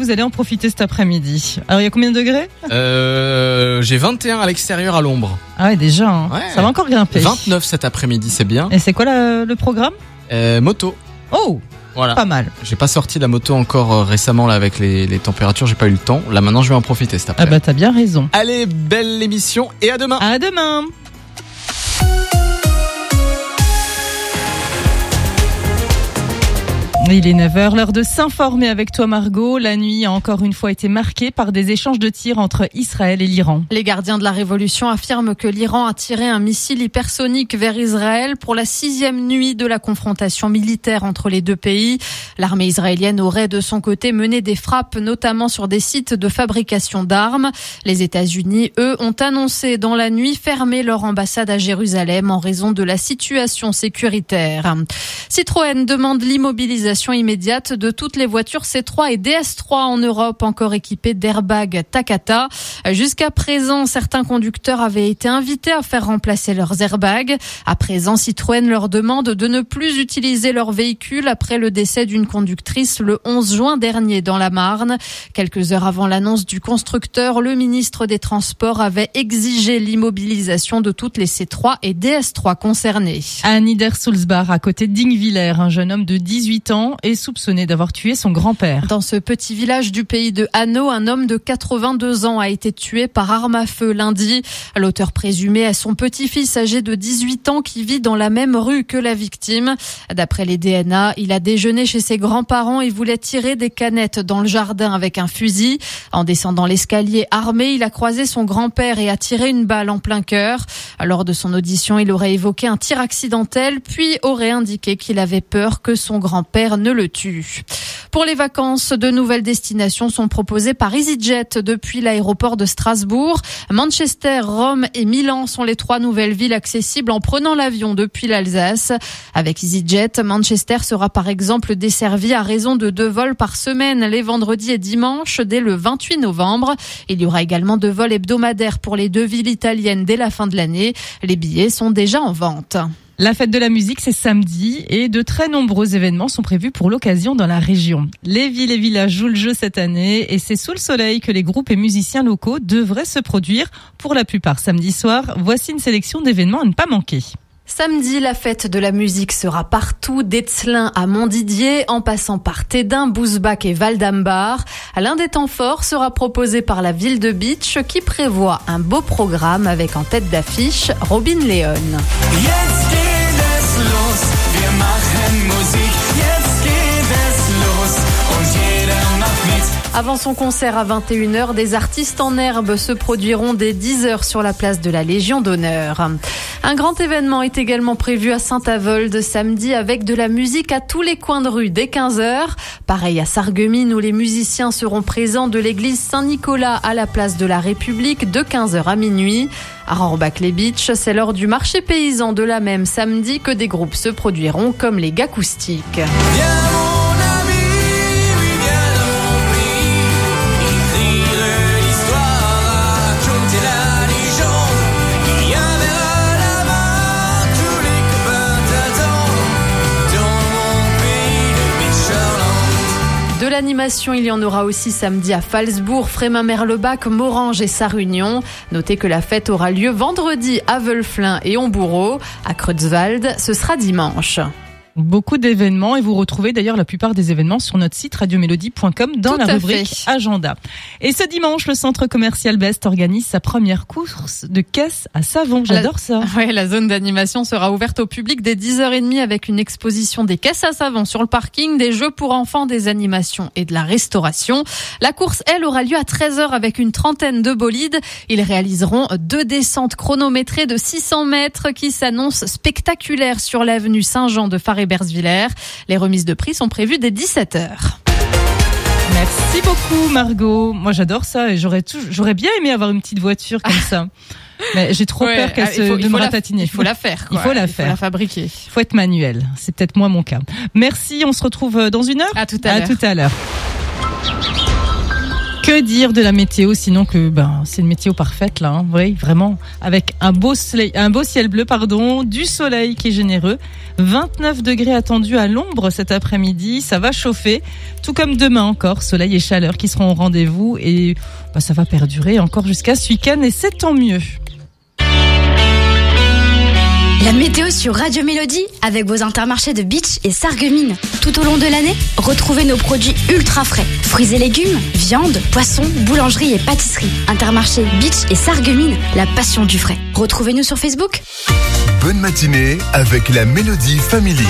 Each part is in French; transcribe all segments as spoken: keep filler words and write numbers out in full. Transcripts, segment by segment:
vous allez en profiter cet après-midi. Alors, il y a combien de degrés ? euh, J'ai vingt et un à l'extérieur à l'ombre. Ah ouais, déjà, hein. Ouais. Ça va encore grimper. vingt-neuf cet après-midi, c'est bien. Et c'est quoi la, le programme ? euh, Moto. Oh, voilà. Pas mal. J'ai pas sorti la moto encore euh, récemment là avec les, les températures, j'ai pas eu le temps. Là maintenant je vais en profiter cet Ah après-midi. bah t'as bien raison. Allez, belle émission et à demain. À demain. Il est neuf heures, l'heure de s'informer avec toi Margot. La nuit a encore une fois été marquée par des échanges de tirs entre Israël et l'Iran. Les gardiens de la révolution affirment que l'Iran a tiré un missile hypersonique vers Israël pour la sixième nuit de la confrontation militaire entre les deux pays. L'armée israélienne aurait de son côté mené des frappes, notamment sur des sites de fabrication d'armes. Les États-Unis, eux, ont annoncé dans la nuit fermer leur ambassade à Jérusalem en raison de la situation sécuritaire. Citroën demande l'immobilisation immédiate de toutes les voitures C trois et D S trois en Europe encore équipées d'airbags Takata. Jusqu'à présent, certains conducteurs avaient été invités à faire remplacer leurs airbags. À présent, Citroën leur demande de ne plus utiliser leur véhicule après le décès d'une conductrice le onze juin dernier dans la Marne. Quelques heures avant l'annonce du constructeur, le ministre des Transports avait exigé l'immobilisation de toutes les C trois et D S trois concernées. À Niedersulzbach, à côté de Dingwiller, un jeune homme de dix-huit ans est soupçonné d'avoir tué son grand-père. Dans ce petit village du pays de Hanau, un homme de quatre-vingt-deux ans a été tué par arme à feu lundi. L'auteur présumé est son petit-fils âgé de dix-huit ans qui vit dans la même rue que la victime. D'après les D N A, il a déjeuné chez ses grands-parents et voulait tirer des canettes dans le jardin avec un fusil. En descendant l'escalier armé, il a croisé son grand-père et a tiré une balle en plein cœur. Lors de son audition, il aurait évoqué un tir accidentel, puis aurait indiqué qu'il avait peur que son grand-père ne le tue. Pour les vacances, de nouvelles destinations sont proposées par EasyJet depuis l'aéroport de Strasbourg. Manchester, Rome et Milan sont les trois nouvelles villes accessibles en prenant l'avion depuis l'Alsace. Avec EasyJet, Manchester sera par exemple desservi à raison de deux vols par semaine les vendredis et dimanches dès le vingt-huit novembre. Il y aura également deux vols hebdomadaires pour les deux villes italiennes dès la fin de l'année. Les billets sont déjà en vente. La fête de la musique, c'est samedi et de très nombreux événements sont prévus pour l'occasion dans la région. Les villes et villages jouent le jeu cette année et c'est sous le soleil que les groupes et musiciens locaux devraient se produire pour la plupart samedi soir. Voici une sélection d'événements à ne pas manquer. Samedi, la fête de la musique sera partout, d'Etzlin à Montdidier, en passant par Tédin, Bousbach et Val-d'Ambar. L'un des temps forts sera proposé par la ville de Bitche qui prévoit un beau programme avec en tête d'affiche Robin Leon. Jetzt geht es los, wir machen Musik. Jetzt geht es los und jeder macht mit. Avant son concert à vingt et une heures, des artistes en herbe se produiront dès dix heures sur la place de la Légion d'honneur. Un grand événement est également prévu à Saint-Avold samedi avec de la musique à tous les coins de rue dès quinze heures. Pareil à Sarreguemines où les musiciens seront présents de l'église Saint-Nicolas à la place de la République de quinze heures à minuit. À Rohrbach-les-Bitches, c'est lors du marché paysan de la même samedi que des groupes se produiront comme les Gacoustiques. De l'animation, il y en aura aussi samedi à Phalsbourg, Frémin-Merlebach, Morange et Sarre-Union. Notez que la fête aura lieu vendredi à Wölflin et Homboureau. À Creutzwald, ce sera dimanche. Beaucoup d'événements et vous retrouvez d'ailleurs la plupart des événements sur notre site radio mélodie point com dans Tout la à rubrique fait. Agenda. Et ce dimanche, le centre commercial Best organise sa première course de caisse à savon. J'adore ça. Ouais, la zone d'animation sera ouverte au public dès dix heures trente avec une exposition des caisses à savon sur le parking, des jeux pour enfants, des animations et de la restauration. La course, elle, aura lieu à treize heures avec une trentaine de bolides. Ils réaliseront deux descentes chronométrées de six cents mètres qui s'annoncent spectaculaires sur l'avenue Saint-Jean de Faré Bersviller. Les remises de prix sont prévues dès dix-sept heures. Merci beaucoup Margot. Moi j'adore ça et j'aurais tout, j'aurais bien aimé avoir une petite voiture comme ça. Mais j'ai trop Ouais, peur qu'elle il se faut- de il me faut la- ratatiner. Il faut la faire, quoi. Il faut la Il faire. faut la fabriquer. Il faut être manuel. C'est peut-être moi mon cas. Merci, on se retrouve dans une heure. À tout à À l'heure. tout à l'heure. Que dire de la météo, sinon que ben c'est une météo parfaite là, hein, oui, vraiment, avec un beau soleil, un beau ciel bleu, pardon, du soleil qui est généreux, vingt-neuf degrés attendus à l'ombre cet après-midi, ça va chauffer, tout comme demain encore, soleil et chaleur qui seront au rendez-vous et ben, ça va perdurer encore jusqu'à ce week-end et c'est tant mieux. La météo sur Radio Mélodie avec vos intermarchés de Beach et Sarreguemines. Tout au long de l'année, retrouvez nos produits ultra frais. Fruits et légumes, viande, poissons, boulangerie et pâtisserie. Intermarché Beach et Sarreguemines, la passion du frais. Retrouvez-nous sur Facebook. Bonne matinée avec la Mélodie Family.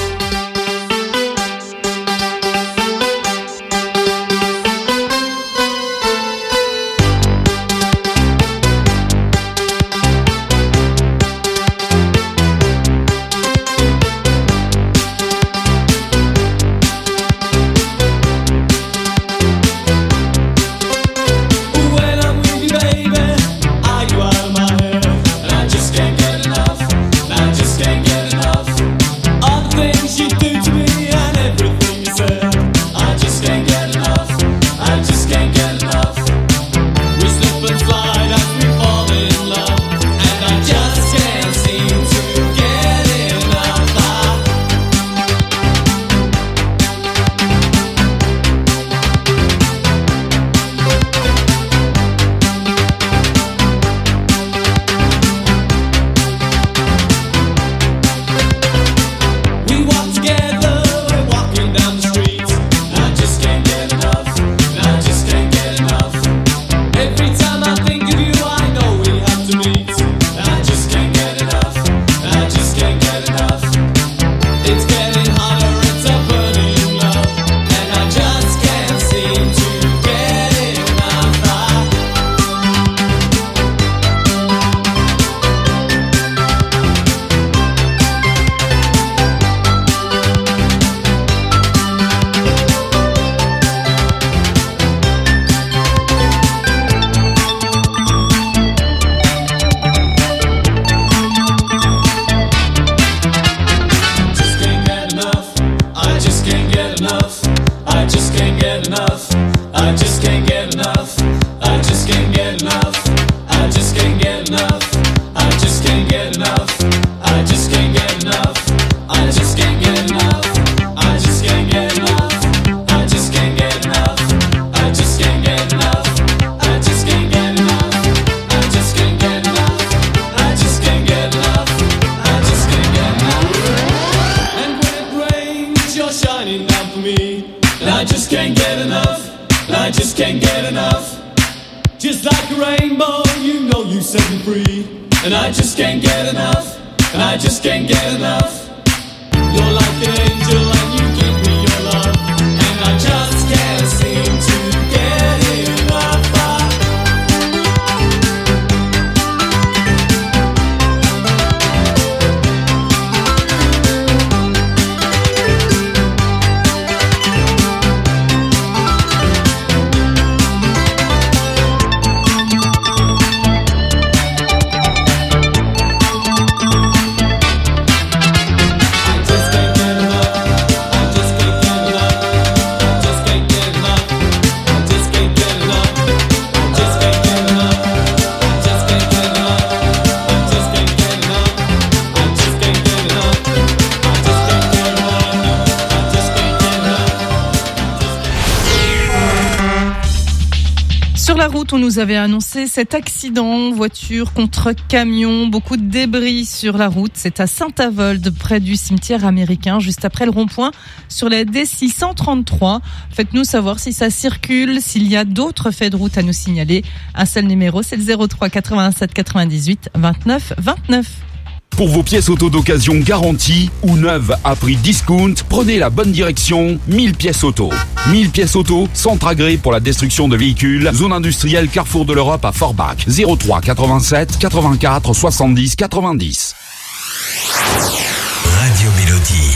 On nous avait annoncé cet accident, voiture contre camion, beaucoup de débris sur la route. C'est à Saint-Avold, près du cimetière américain, juste après le rond-point, sur la D six cent trente-trois. Faites-nous savoir si ça circule, s'il y a d'autres faits de route à nous signaler. Un seul numéro, c'est le zéro trois quatre-vingt-sept quatre-vingt-dix-huit vingt-neuf vingt-neuf. Pour vos pièces auto d'occasion garanties ou neuves à prix discount, prenez la bonne direction, mille pièces auto. mille pièces auto, centre agréé pour la destruction de véhicules, zone industrielle Carrefour de l'Europe à Forbach. zéro trois quatre-vingt-sept quatre-vingt-quatre soixante-dix quatre-vingt-dix. Radio Mélodie.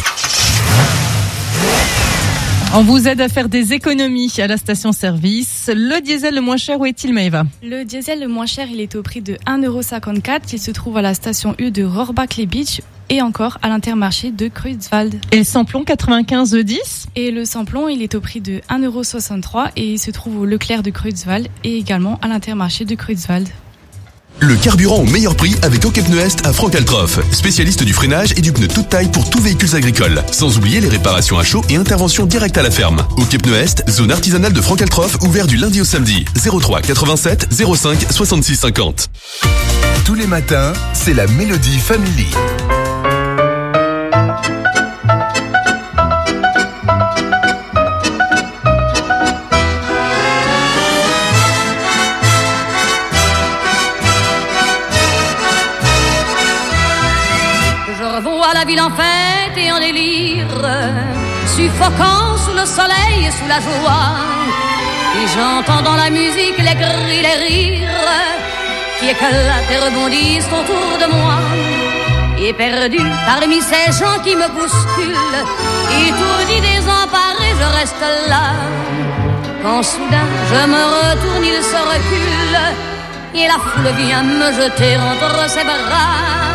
On vous aide à faire des économies à la station-service. Le diesel le moins cher, où est-il, Maëva ? Le diesel le moins cher, il est au prix de un euro cinquante-quatre. Il se trouve à la station U de Rohrbach-les-Beach et encore à l'Intermarché de Creutzwald. Et le samplon quatre-vingt-quinze dix? Et le samplon, il est au prix de un euro soixante-trois et il se trouve au Leclerc de Creutzwald et également à l'Intermarché de Creutzwald. Le carburant au meilleur prix avec OK Pneu Est à Franck-Altroff, spécialiste du freinage et du pneu toute taille pour tous véhicules agricoles. Sans oublier les réparations à chaud et intervention directe à la ferme. OK Pneu Est, zone artisanale de Franck-Altroff, ouvert du lundi au samedi. zéro trois quatre-vingt-sept zéro cinq soixante-six cinquante. Tous les matins, c'est la Mélodie Family. La ville en fête et en délire, suffocant sous le soleil et sous la joie. Et j'entends dans la musique les cris, les rires qui éclatent et rebondissent autour de moi. Et perdu parmi ces gens qui me bousculent, étourdi, désemparé, je reste là. Quand soudain je me retourne, il se recule et la foule vient me jeter entre ses bras.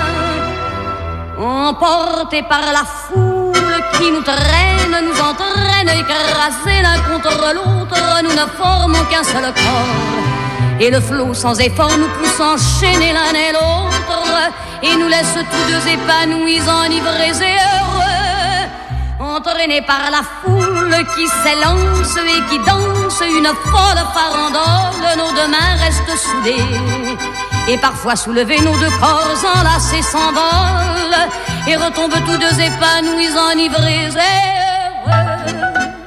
Emportés par la foule qui nous traîne, nous entraîne, écrasés l'un contre l'autre, nous ne formons qu'un seul corps. Et le flot sans effort nous pousse enchaîner l'un et l'autre, et nous laisse tous deux épanouis, enivrés et heureux. Entraînés par la foule qui s'élance et qui danse une folle farandole, nos deux mains restent soudées. Et parfois soulevés, nos deux corps enlacés s'envolent et retombent tous deux épanouis, enivrés et heureux.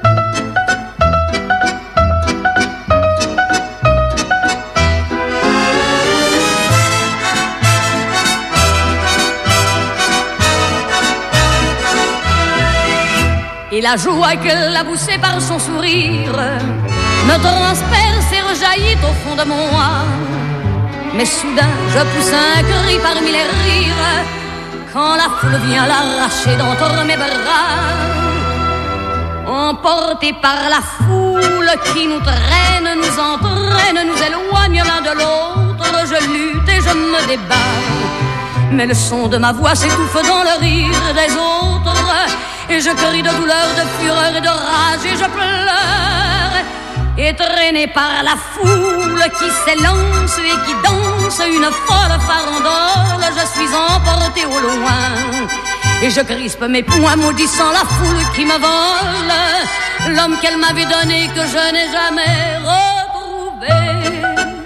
Et la joie qu'elle a poussée par son sourire me transperce et rejaillit au fond de moi. Mais soudain je pousse un cri parmi les rires quand la foule vient l'arracher d'entre mes bras. Emportés par la foule qui nous traîne, nous entraîne, nous éloigne l'un de l'autre, je lutte et je me débat. Mais le son de ma voix s'étouffe dans le rire des autres, et je crie de douleur, de fureur et de rage, et je pleure. Et traîné par la foule qui s'élance et qui danse une folle farandole, je suis emporté au loin. Et je crispe mes poings maudissant la foule qui me vole l'homme qu'elle m'avait donné que je n'ai jamais retrouvé.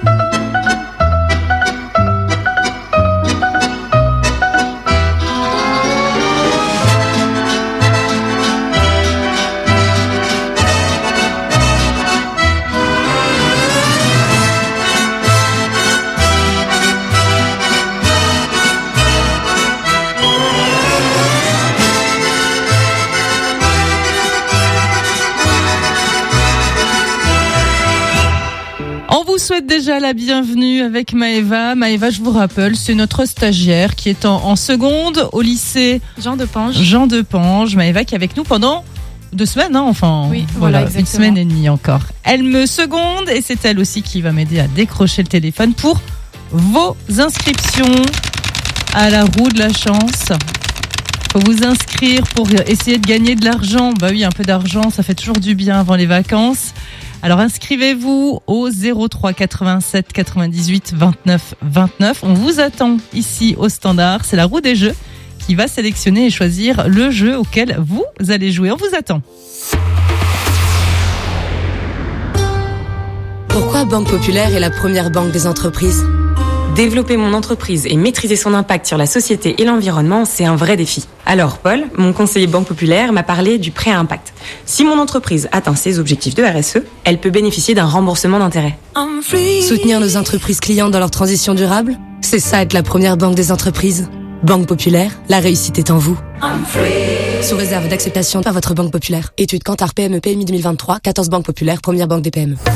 Souhaite déjà la bienvenue avec Maëva. Maëva, je vous rappelle, c'est notre stagiaire qui est en, en seconde au lycée Jean de Pange. Jean de Pange. Maëva qui est avec nous pendant deux semaines, hein, enfin, oui, voilà, voilà une semaine et demie encore. Elle me seconde et c'est elle aussi qui va m'aider à décrocher le téléphone pour vos inscriptions à la roue de la chance. Faut vous inscrire pour essayer de gagner de l'argent. Bah oui, un peu d'argent, ça fait toujours du bien avant les vacances. Alors inscrivez-vous au zéro trois quatre-vingt-sept quatre-vingt-dix-huit vingt-neuf vingt-neuf. On vous attend ici au standard. C'est la roue des jeux qui va sélectionner et choisir le jeu auquel vous allez jouer. On vous attend. Pourquoi Banque Populaire est la première banque des entreprises ? Développer mon entreprise et maîtriser son impact sur la société et l'environnement, c'est un vrai défi. Alors Paul, mon conseiller Banque Populaire, m'a parlé du prêt à impact. Si mon entreprise atteint ses objectifs de R S E, elle peut bénéficier d'un remboursement d'intérêt. Soutenir nos entreprises clientes dans leur transition durable, c'est ça être la première banque des entreprises. Banque Populaire, la réussite est en vous. Sous réserve d'acceptation par votre Banque Populaire. Étude Kantar P M E P M I deux mille vingt-trois, quatorze Banque Populaire, première banque des P M E.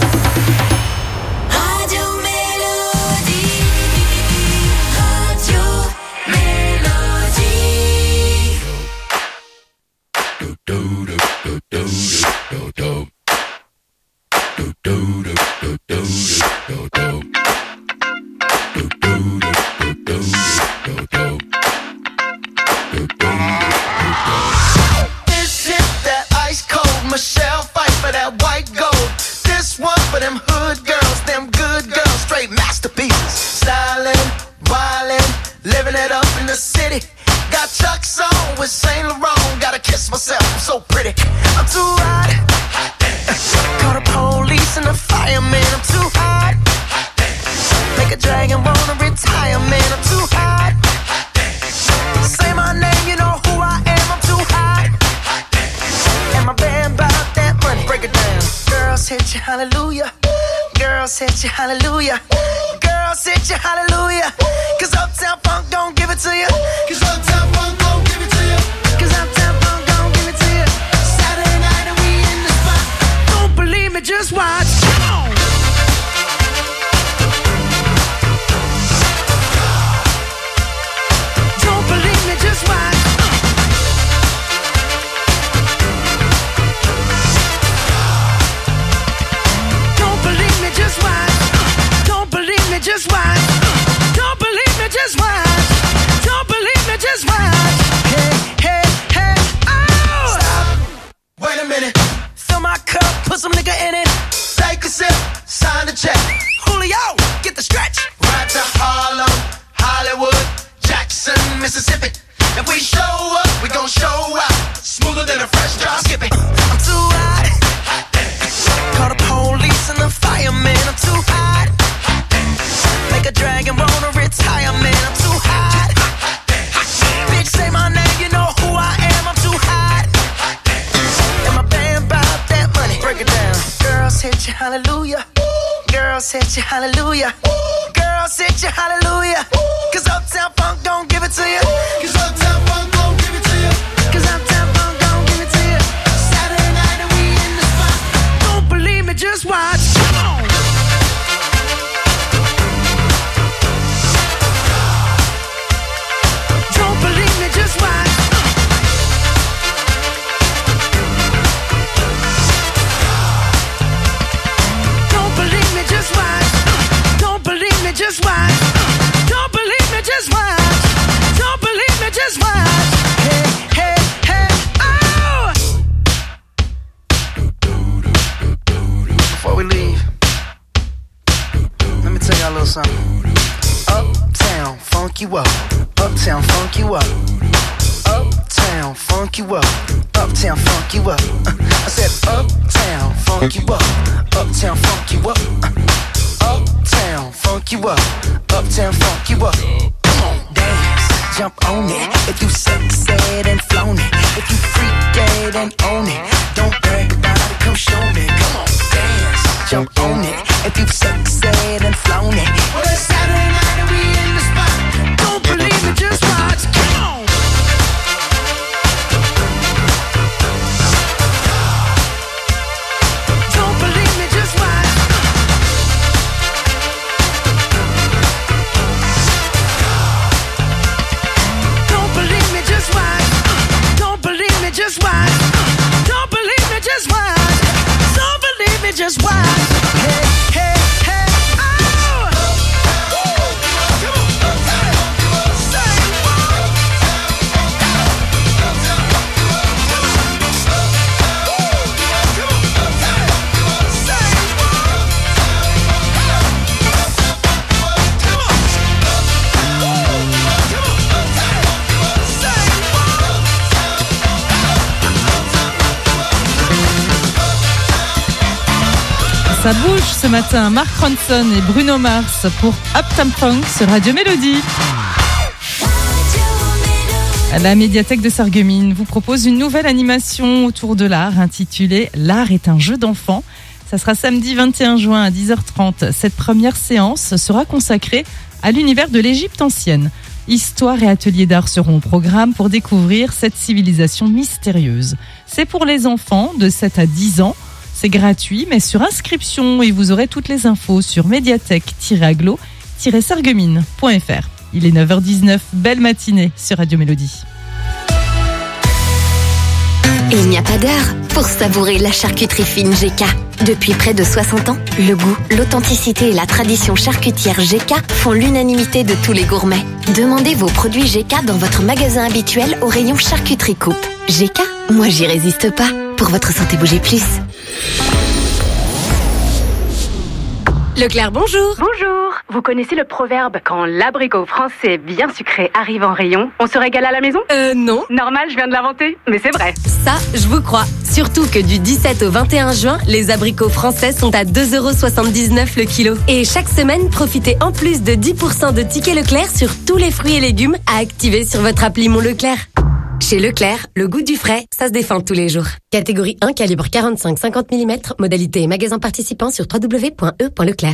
them hood girls, them good girls, straight masterpieces. Stylin', wildin', living it up in the city. Got Chuck's on with Saint Laurent. Gotta kiss myself, I'm so pretty. I'm too hot. Call the police and the fireman. I'm too hot. Make a dragon wanna retire, man. I'm too hot. Say my name, you know who I am. I'm too hot. And my band bout that money. Break it down. Girls hit you, hallelujah. Girls hit you, hallelujah. Girls hit you, hallelujah. Cause Uptown Funk don't give it to you. Cause Uptown Funk don't give it to you. Cause Uptown Funk don't give it to you. Saturday night and we in the spot. Don't believe me, just watch. Come on. Don't believe me, just watch. Don't believe me, just watch. Don't believe me, just watch. Don't believe me, just watch. Don't believe me, just watch. Hey, hey, hey, oh! Stop. Wait a minute. Fill my cup, put some nigga in it. Take a sip, sign the check. Julio, get the stretch. Right to Harlem, Hollywood, Jackson, Mississippi. If we show up, we gon' show out. Smoother than a fresh drop. Skip it. I'm too hot. Call the police and the fireman. I'm too hot. Make a dragon wanna retire, man. I'm too hot. Bitch, say my name, you know who I am. I'm too hot. And my band bout that money. Break it down. Girls hit you, hallelujah. Girls hit you, hallelujah. Girls hit you, hallelujah. Cause Uptown Funk don't give it to you. Cause Uptown Funk don't give it to you. Cause Uptown Funk don't give it to you. Saturday night and we in the spot. Don't believe me, just watch. Come on. Don't believe me, just watch. Don't believe me, just watch. Don't believe me, just watch. Don't believe me, just watch. Don't believe me, just watch. Hey, hey, hey, oh! Before we leave, let me tell y'all a little something. Uptown, funk you up. Uptown, funk you up. Uptown, funk you up. Uptown, funk you up. Uh, I said uptown, funk you up. Uptown, funk you up. Uh, uptown, funk you up. Uptown, funk you up. Come on, dance, jump on it. If you sexed and flown it. If you freak dead and own it. Don't brag about it, come show me. Come on, dance, jump on it. If you sexed and flown it. Well, it's Saturday night and we in the spot. Don't believe it, just watch. Come on. Don't believe me, just watch. Don't believe me, just watch. Don't believe me, just watch. Don't believe me, just watch. Don't believe me, just watch. Hey, hey, hey, oh! Ça bouge ce matin. Mark Ronson et Bruno Mars pour Uptown Funk sur Radio Mélodie. La médiathèque de Sarreguemines vous propose une nouvelle animation autour de l'art intitulée « L'art est un jeu d'enfant ». Ça sera samedi vingt et un juin à dix heures trente. Cette première séance sera consacrée à l'univers de l'Égypte ancienne. Histoire et ateliers d'art seront au programme pour découvrir cette civilisation mystérieuse. C'est pour les enfants de sept à dix ans. C'est gratuit, mais sur inscription, et vous aurez toutes les infos sur médiathèque tiret aglo tiret sarreguemines point f r. Il est neuf heures dix-neuf, belle matinée sur Radio Mélodie. Et il n'y a pas d'heure pour savourer la charcuterie fine G K. Depuis près de soixante ans, le goût, l'authenticité et la tradition charcutière G K font l'unanimité de tous les gourmets. Demandez vos produits G K dans votre magasin habituel au rayon charcuterie coupe. G K, moi j'y résiste pas. Pour votre santé, bougez plus. Leclerc, bonjour. Bonjour. Vous connaissez le proverbe « Quand l'abricot français bien sucré arrive en rayon, on se régale à la maison » ? Euh, non. Normal, je viens de l'inventer, mais c'est vrai. Ça, je vous crois. Surtout que du dix-sept au vingt et un juin, les abricots français sont à deux euros soixante-dix-neuf le kilo. Et chaque semaine, profitez en plus de dix pour cent de tickets Leclerc sur tous les fruits et légumes à activer sur votre appli Mon Leclerc. Chez Leclerc, le goût du frais, ça se défend tous les jours. Catégorie un, calibre quarante-cinq à cinquante millimètres, modalité et magasin participant sur w w w point e point leclerc.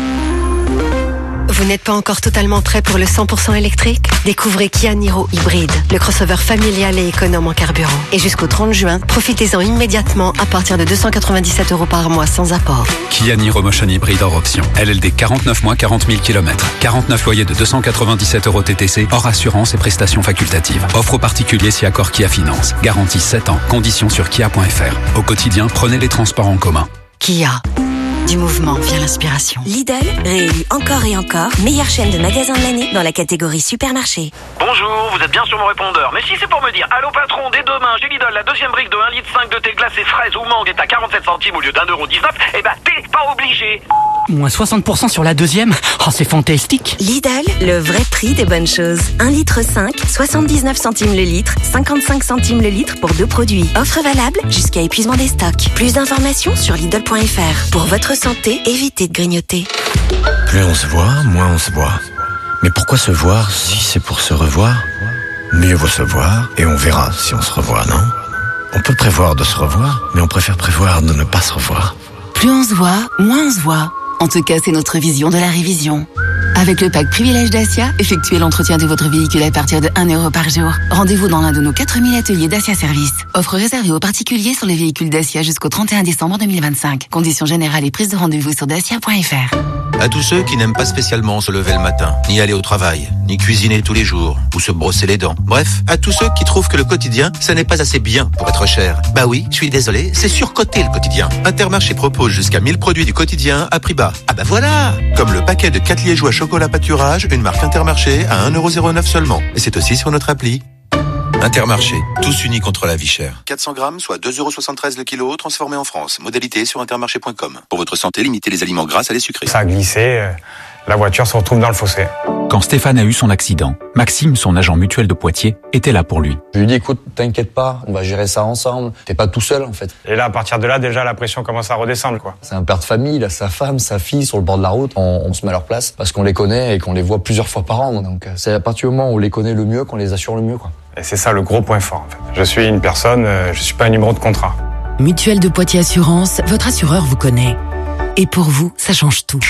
Vous n'êtes pas encore totalement prêt pour le cent pour cent électrique ? Découvrez Kia Niro Hybride, le crossover familial et économe en carburant. Et jusqu'au trente juin, profitez-en immédiatement à partir de deux cent quatre-vingt-dix-sept euros par mois sans apport. Kia Niro Motion Hybride hors option. L L D quarante-neuf mois, quarante mille kilomètres. quarante-neuf loyers de deux cent quatre-vingt-dix-sept euros T T C, hors assurance et prestations facultatives. Offre aux particuliers si accord Kia Finance. Garantie sept ans. Conditions sur kia point f r. Au quotidien, prenez les transports en commun. Kia. Du mouvement vient l'inspiration. Lidl, réélu encore et encore, meilleure chaîne de magasins de l'année dans la catégorie supermarché. Bonjour, vous êtes bien sur mon répondeur. Mais si c'est pour me dire, allô patron, dès demain, chez Lidl, la deuxième brique de un litre cinq de thé glacé fraise ou mangue est à quarante-sept centimes au lieu d'un euro dix-neuf, eh ben t'es pas obligé. Moins soixante pour cent sur la deuxième. Oh, c'est fantastique. Lidl, le vrai prix des bonnes choses. un litre cinq, soixante-dix-neuf centimes le litre, cinquante-cinq centimes le litre pour deux produits. Offre valable jusqu'à épuisement des stocks. Plus d'informations sur Lidl point f r. Pour votre santé, évitez de grignoter. Plus on se voit, moins on se voit. Mais pourquoi se voir si c'est pour se revoir ? Mieux vaut se voir et on verra si on se revoit, non ? On peut prévoir de se revoir, mais on préfère prévoir de ne pas se revoir. Plus on se voit, moins on se voit. En tout cas, c'est notre vision de la révision. Avec le pack Privilège Dacia, effectuez l'entretien de votre véhicule à partir de un euro par jour. Rendez-vous dans l'un de nos quatre mille ateliers Dacia Service. Offre réservée aux particuliers sur les véhicules Dacia jusqu'au trente et un décembre deux mille vingt-cinq. Conditions générales et prise de rendez-vous sur dacia point f r. À tous ceux qui n'aiment pas spécialement se lever le matin, ni aller au travail, ni cuisiner tous les jours, ou se brosser les dents. Bref, à tous ceux qui trouvent que le quotidien, ça n'est pas assez bien pour être cher. Bah oui, je suis désolé, c'est surcoté le quotidien. Intermarché propose jusqu'à mille produits du quotidien à prix bas. Ah bah voilà! Comme le paquet de quatre liégeois chocolat pâturage, une marque Intermarché à un euro zéro neuf seulement. Et c'est aussi sur notre appli. Intermarché, tous unis contre la vie chère. quatre cents grammes, soit deux euros soixante-treize le kilo, transformé en France. Modalité sur intermarché point com. Pour votre santé, limitez les aliments gras à les sucrés. Ça a glissé, euh, la voiture se retrouve dans le fossé. Quand Stéphane a eu son accident, Maxime, son agent mutuel de Poitiers, était là pour lui. Je lui dis, écoute, t'inquiète pas, on va gérer ça ensemble. T'es pas tout seul, en fait. Et là, à partir de là, déjà, la pression commence à redescendre, quoi. C'est un père de famille, il a sa femme, sa fille sur le bord de la route. On, on se met à leur place parce qu'on les connaît et qu'on les voit plusieurs fois par an. Donc, c'est à partir du moment où on les connaît le mieux qu'on les assure le mieux, quoi. Et c'est ça le gros point fort, en fait. Je suis une personne, euh, je suis pas un numéro de contrat. Mutuelle de Poitiers Assurance, votre assureur vous connaît. Et pour vous, ça change tout.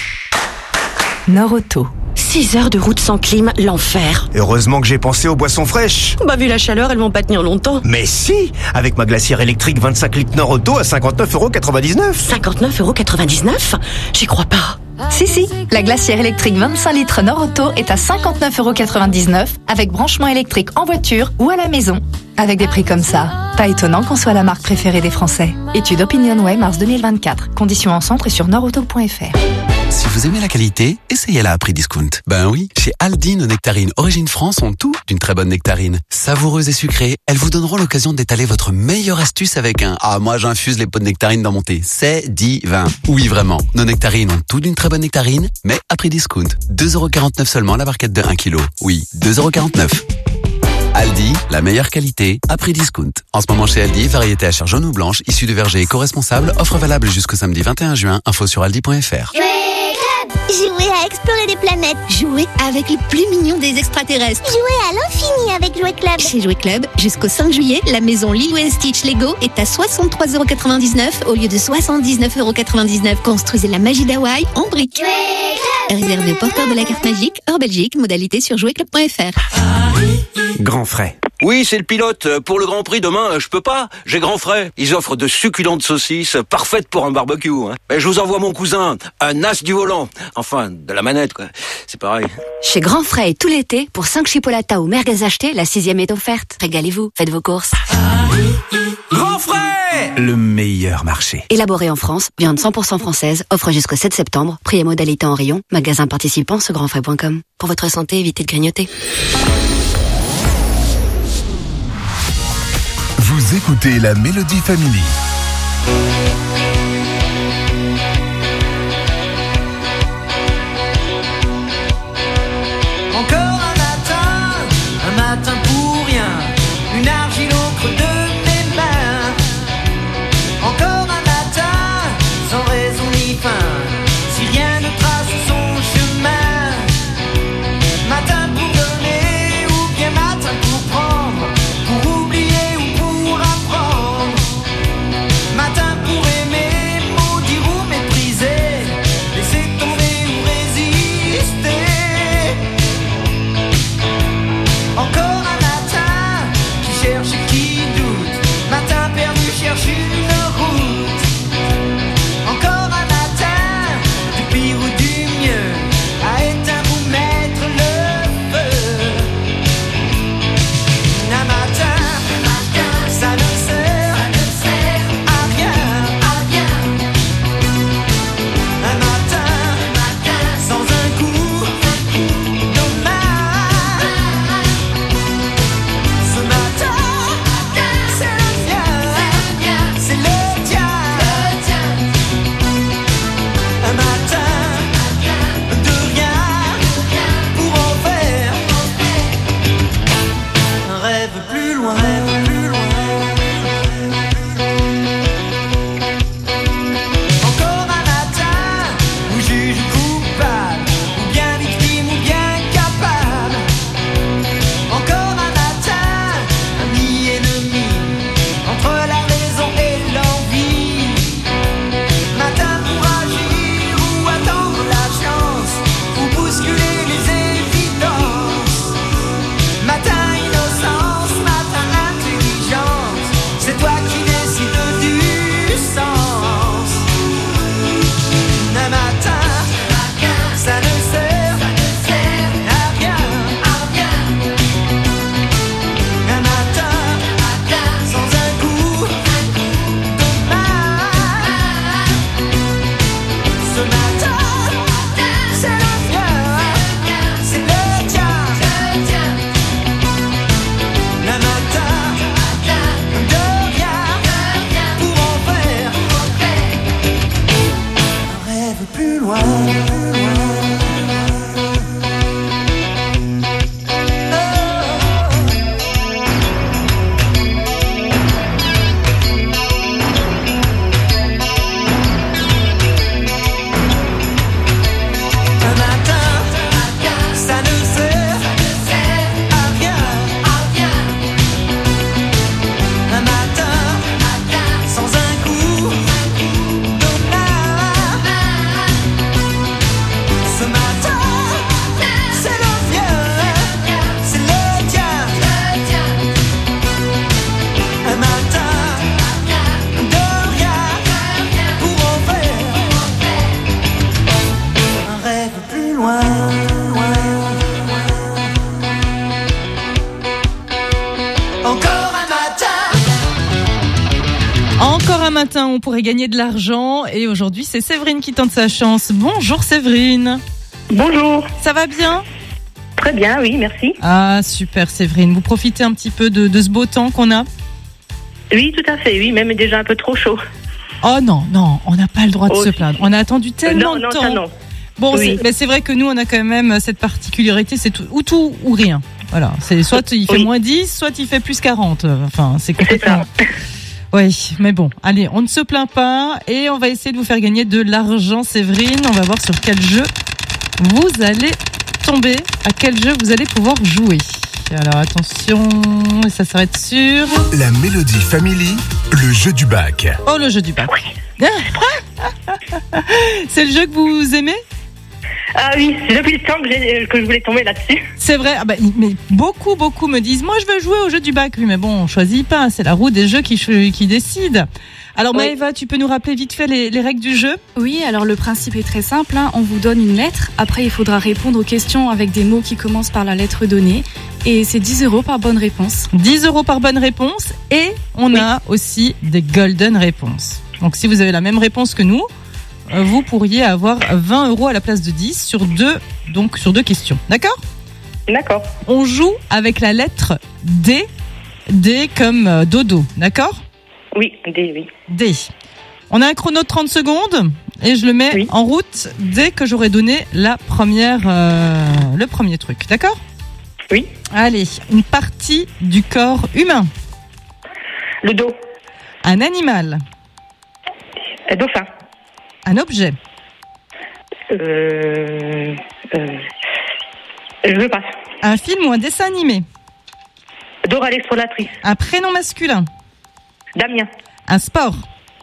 Nord Auto. six heures de route sans clim, l'enfer. Heureusement que j'ai pensé aux boissons fraîches. Bah vu la chaleur, elles vont pas tenir longtemps. Mais si, avec ma glacière électrique vingt-cinq litres Nord Auto à cinquante-neuf euros quatre-vingt-dix-neuf. cinquante-neuf euros quatre-vingt-dix-neuf ? J'y crois pas. Si, si, la glacière électrique vingt-cinq litres Nord Auto est à cinquante-neuf euros quatre-vingt-dix-neuf avec branchement électrique en voiture ou à la maison. Avec des prix comme ça, pas étonnant qu'on soit la marque préférée des Français. Étude OpinionWay mars deux mille vingt-quatre. Conditions en centre et sur nord auto point f r. Si vous aimez la qualité, essayez-la à prix discount. Ben oui, chez Aldi, nos nectarines Origine France ont tout d'une très bonne nectarine. Savoureuses et sucrées, elles vous donneront l'occasion d'étaler votre meilleure astuce avec un « Ah, moi j'infuse les pots de nectarines dans mon thé, c'est divin ». Oui, vraiment, nos nectarines ont tout d'une très bonne nectarine, mais à prix discount. deux euros quarante-neuf seulement la barquette de un kilo. Oui, deux euros quarante-neuf. Aldi, la meilleure qualité, à prix discount. En ce moment chez Aldi, variété à chair jaune ou blanche, issue de verger éco-responsable, offre valable jusqu'au samedi vingt et un juin, info sur aldi point f r. Jouer à explorer des planètes. Jouer avec les plus mignons des extraterrestres. Jouer à l'infini avec Jouer Club. Chez Jouer Club, jusqu'au cinq juillet, la maison Lilo et Stitch Lego est à soixante-trois euros quatre-vingt-dix-neuf au lieu de soixante-dix-neuf euros quatre-vingt-dix-neuf. Construisez la magie d'Hawaï en briques. Réservé au porteur de la carte magique, hors Belgique, modalité sur jouer club point f r. Grand frais. Oui, c'est le pilote. Pour le Grand Prix demain, je peux pas. J'ai Grand frais. Ils offrent de succulentes saucisses, parfaites pour un barbecue. Hein. Mais je vous envoie mon cousin, un as du volant. Enfin, de la manette, quoi. C'est pareil. Chez Grand Frais, tout l'été, pour cinq chipolatas ou merguez achetés, la sixième est offerte. Régalez-vous, faites vos courses. Grand frais, le meilleur marché. Élaboré en France, viande cent pour cent française, offre jusqu'au sept septembre, prix et modalité en rayon, magasin participant sur grand frais point com. Pour votre santé, évitez de grignoter. Vous écoutez la Mélodie Family. plus loin. Matin, on pourrait gagner de l'argent et aujourd'hui c'est Séverine qui tente sa chance. Bonjour Séverine. Bonjour. Ça va bien ? Très bien, oui, merci. Ah super Séverine, vous profitez un petit peu de, de ce beau temps qu'on a ? Oui, tout à fait, oui, même déjà un peu trop chaud. Oh non, non, on n'a pas le droit de oh, se plaindre. On a attendu tellement non, de non, temps. Ça, non. Bon, oui. c'est, mais c'est vrai que nous on a quand même cette particularité, c'est tout, ou tout ou rien. Voilà, c'est soit il fait oui. moins dix, soit il fait plus quarante. Enfin, c'est complètement... C'est ça. Oui, mais bon, allez, on ne se plaint pas et on va essayer de vous faire gagner de l'argent, Séverine. On va voir sur quel jeu vous allez tomber, à quel jeu vous allez pouvoir jouer. Alors attention, ça s'arrête sur... La Mélodie Family, le jeu du bac. Oh, le jeu du bac. C'est le jeu que vous aimez ? Ah oui, c'est depuis le temps que, j'ai, que je voulais tomber là-dessus. C'est vrai, ah bah, mais beaucoup, beaucoup me disent, moi je veux jouer au jeu du bac. Oui, mais bon, on choisit pas, c'est la roue des jeux qui, qui décide. Alors oui. Maëva, tu peux nous rappeler vite fait les, les règles du jeu ? Oui, alors le principe est très simple, hein. On vous donne une lettre, après il faudra répondre aux questions avec des mots qui commencent par la lettre donnée. Et c'est dix euros par bonne réponse. dix euros par bonne réponse et on oui. a aussi des golden réponses. Donc si vous avez la même réponse que nous, vous pourriez avoir vingt euros à la place de dix sur deux, donc sur deux questions. D'accord ? D'accord. On joue avec la lettre D. D comme dodo. D'accord ? Oui, D, oui. D. On a un chrono de trente secondes et je le mets oui. en route dès que j'aurai donné la première, euh, le premier truc. D'accord ? Oui. Allez, une partie du corps humain. Le dos. Un animal. Un dauphin. Un objet. Euh, euh, je passe. Un film ou un dessin animé. Dora l'exploratrice. Un prénom masculin. Damien. Un sport.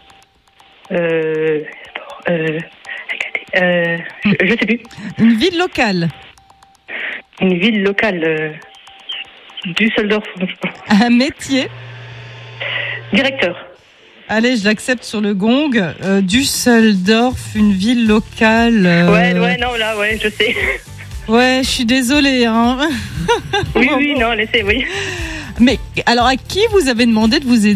Euh, euh, euh, je, je sais plus. Une ville locale. Une ville locale. Euh, Düsseldorf. Un métier. Directeur. Allez, je l'accepte sur le gong. Euh, Düsseldorf, une ville locale. Euh... Ouais, ouais, non, là, ouais, je sais. Ouais, je suis désolée. Hein. Oui, oui, non, laissez, oui. Mais alors, à qui vous avez demandé de vous aider ?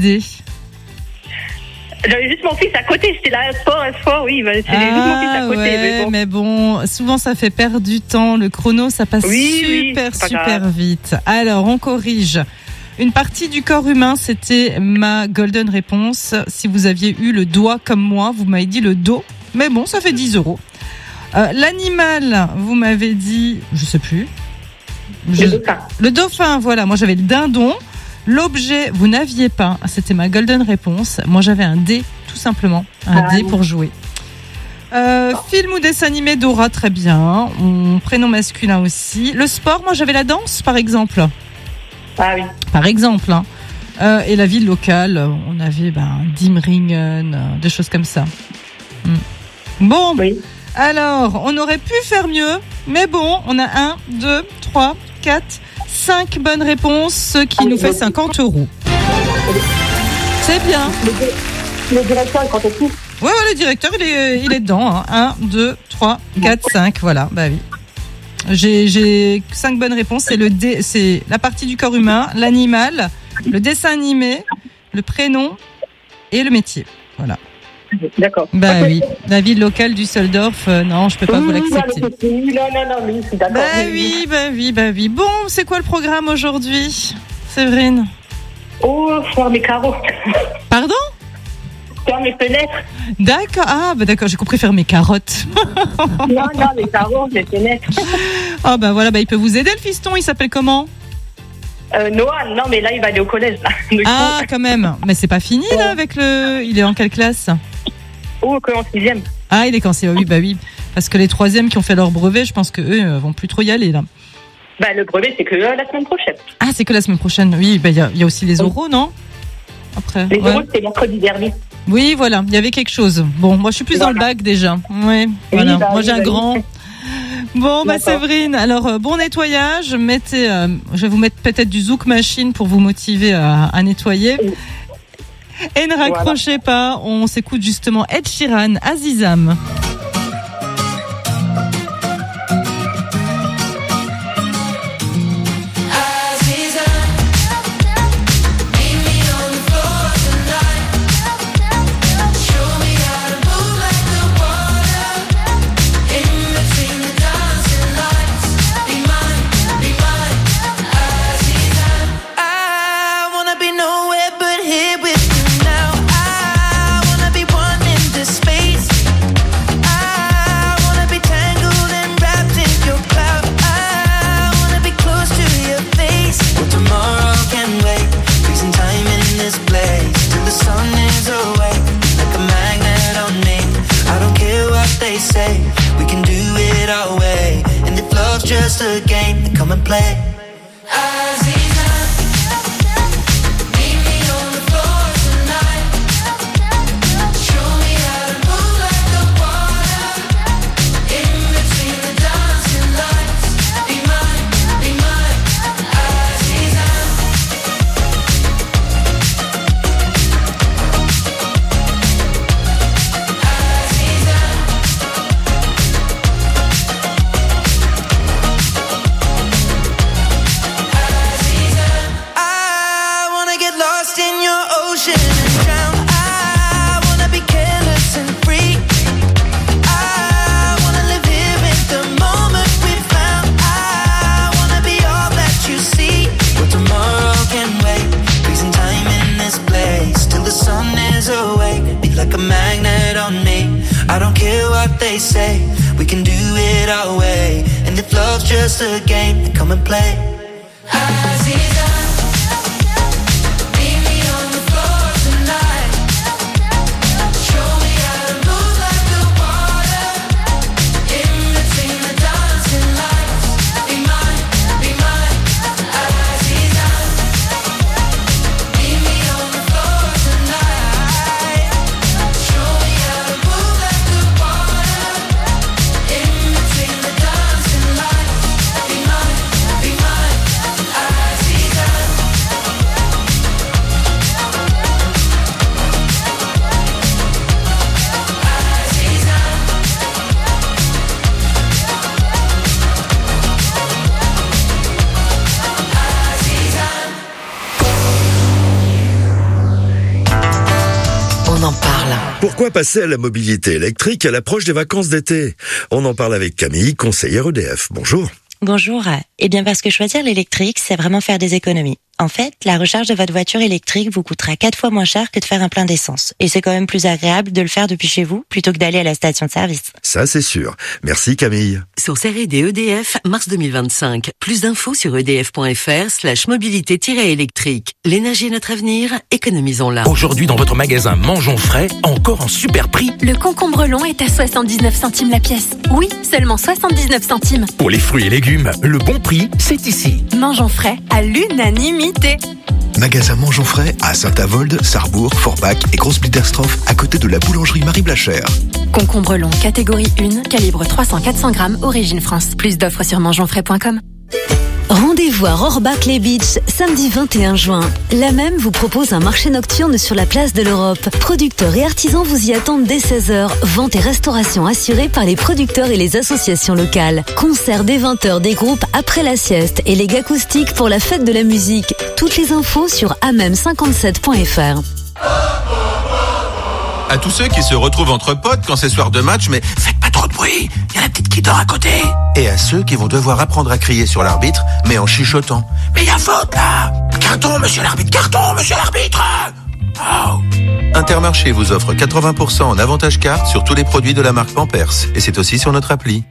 J'avais juste mon fils à côté. J'étais là, sport, sport, oui. C'était ah, juste mon fils à côté. Ouais, mais, bon. mais bon, souvent ça fait perdre du temps. Le chrono, ça passe oui, super, oui, super grave. vite. Alors, on corrige. Une partie du corps humain, c'était ma golden réponse. Si vous aviez eu le doigt comme moi, vous m'avez dit le dos. Mais bon, ça fait dix euros. Euh, l'animal, vous m'avez dit, je sais plus. Je... Le dauphin. Le dauphin, voilà. Moi, j'avais le dindon. L'objet, vous n'aviez pas. C'était ma golden réponse. Moi, j'avais un dé, tout simplement. Un ah, dé oui. pour jouer. Euh, film ou dessin animé, Dora, très bien. Mon prénom masculin aussi. Le sport, moi, j'avais la danse, par exemple. Ah oui. Par exemple. Hein. Euh, et la ville locale, on avait ben, Diemringen, euh, des choses comme ça. Hmm. Bon, oui. Alors, on aurait pu faire mieux, mais bon, on a un, deux, trois, quatre, cinq bonnes réponses, ce qui nous fait cinquante euros. C'est bien. Le, le directeur, il comptait tout. Ouais, ouais, le directeur, il est, il est dedans. Hein. un, deux, trois, quatre, cinq, voilà, bah oui. J'ai, j'ai cinq bonnes réponses. C'est le dé, c'est la partie du corps humain, l'animal, le dessin animé, le prénom et le métier. Voilà. D'accord. Bah okay. Oui. La ville locale du Düsseldorf, euh, non, je peux pas mmh, vous l'accepter. Non, non, non, oui, c'est d'accord. Bah oui, bah oui, bah oui. Bon, c'est quoi le programme aujourd'hui, Séverine? Oh, faire mes carreaux. Pardon? Faire mes fenêtres. D'accord. Ah, bah d'accord, j'ai compris faire mes carottes. Non, non, mes carreaux, mes fenêtres. Ah, bah voilà, bah il peut vous aider le fiston, il s'appelle comment? Euh, Noah, non, mais là, il va aller au collège, là. Du Ah, coup. quand même. Mais c'est pas fini, là, avec le. Il est en quelle classe? Oh, que en sixième. Ah, il est quand c'est. Oui, bah oui. Parce que les troisièmes qui ont fait leur brevet, je pense qu'eux vont plus trop y aller, là. Bah, le brevet, c'est que euh, la semaine prochaine. Ah, c'est que la semaine prochaine. Oui, bah il y a, y a aussi les oraux, non? Après. Les ouais. oraux, c'était mercredi dernier. Oui, voilà, il y avait quelque chose. Bon, moi, je suis plus Voilà. dans le bac déjà. Ouais, voilà. bah, moi, oui, j'ai un bah, grand. oui. Bon, bah, D'accord. Séverine, alors, euh, bon nettoyage. Mettez, euh, je vais vous mettre peut-être du Zouk Machine pour vous motiver à, à nettoyer. Et ne raccrochez pas, on s'écoute justement Ed Sheeran, Azizam. Just a game, then come and play. They say we can do it our way, and if love's just a game, then come and play. Aziza, meet me on the floor tonight. Show me how to move like the water in between the dancing lights. Be mine, be mine, Aziza. Meet me on the floor tonight. Show me how to move like the water. On en parle. Pourquoi passer à la mobilité électrique à l'approche des vacances d'été? On en parle avec Camille, conseillère E D F. Bonjour. Bonjour. Eh bien parce que choisir l'électrique, c'est vraiment faire des économies. En fait, la recharge de votre voiture électrique vous coûtera quatre fois moins cher que de faire un plein d'essence. Et c'est quand même plus agréable de le faire depuis chez vous plutôt que d'aller à la station de service. Ça, c'est sûr. Merci Camille. Source R et D E D F, mars deux mille vingt-cinq. Plus d'infos sur edf.fr slash mobilité-électrique. L'énergie est notre avenir, économisons-la. Aujourd'hui dans votre magasin Mangeons Frais, encore en super prix. Le concombre long est à soixante-dix-neuf centimes la pièce. Oui, seulement soixante-dix-neuf centimes. Pour les fruits et légumes, le bon prix, c'est ici. Mangeons Frais à l'unanimité. Magasin Mangeons Frais à Saint-Avold, Sarrebourg, Forbach et Grosse-Bliderstroff à côté de la boulangerie Marie Blachère. Concombre long, catégorie un, calibre trois cents à quatre cents grammes, origine France. Plus d'offres sur mangeonsfrais point com. Rendez-vous à Rohrbach-les Beach, samedi vingt et un juin. La même vous propose un marché nocturne sur la place de l'Europe. Producteurs et artisans vous y attendent dès seize heures. Vente et restauration assurée par les producteurs et les associations locales. Concert dès vingt heures des groupes après la sieste et les acoustiques pour la fête de la musique. Toutes les infos sur a m e m cinquante-sept point f r. À tous ceux qui se retrouvent entre potes quand c'est soir de match, mais faites pas trop de bruit, il y a la petite qui dort à côté. Et à ceux qui vont devoir apprendre à crier sur l'arbitre, mais en chuchotant. Mais il y a faute là. Carton, monsieur l'arbitre, carton, monsieur l'arbitre. Intermarché vous offre quatre-vingts pour cent en avantage carte sur tous les produits de la marque Pampers. Et c'est aussi sur notre appli.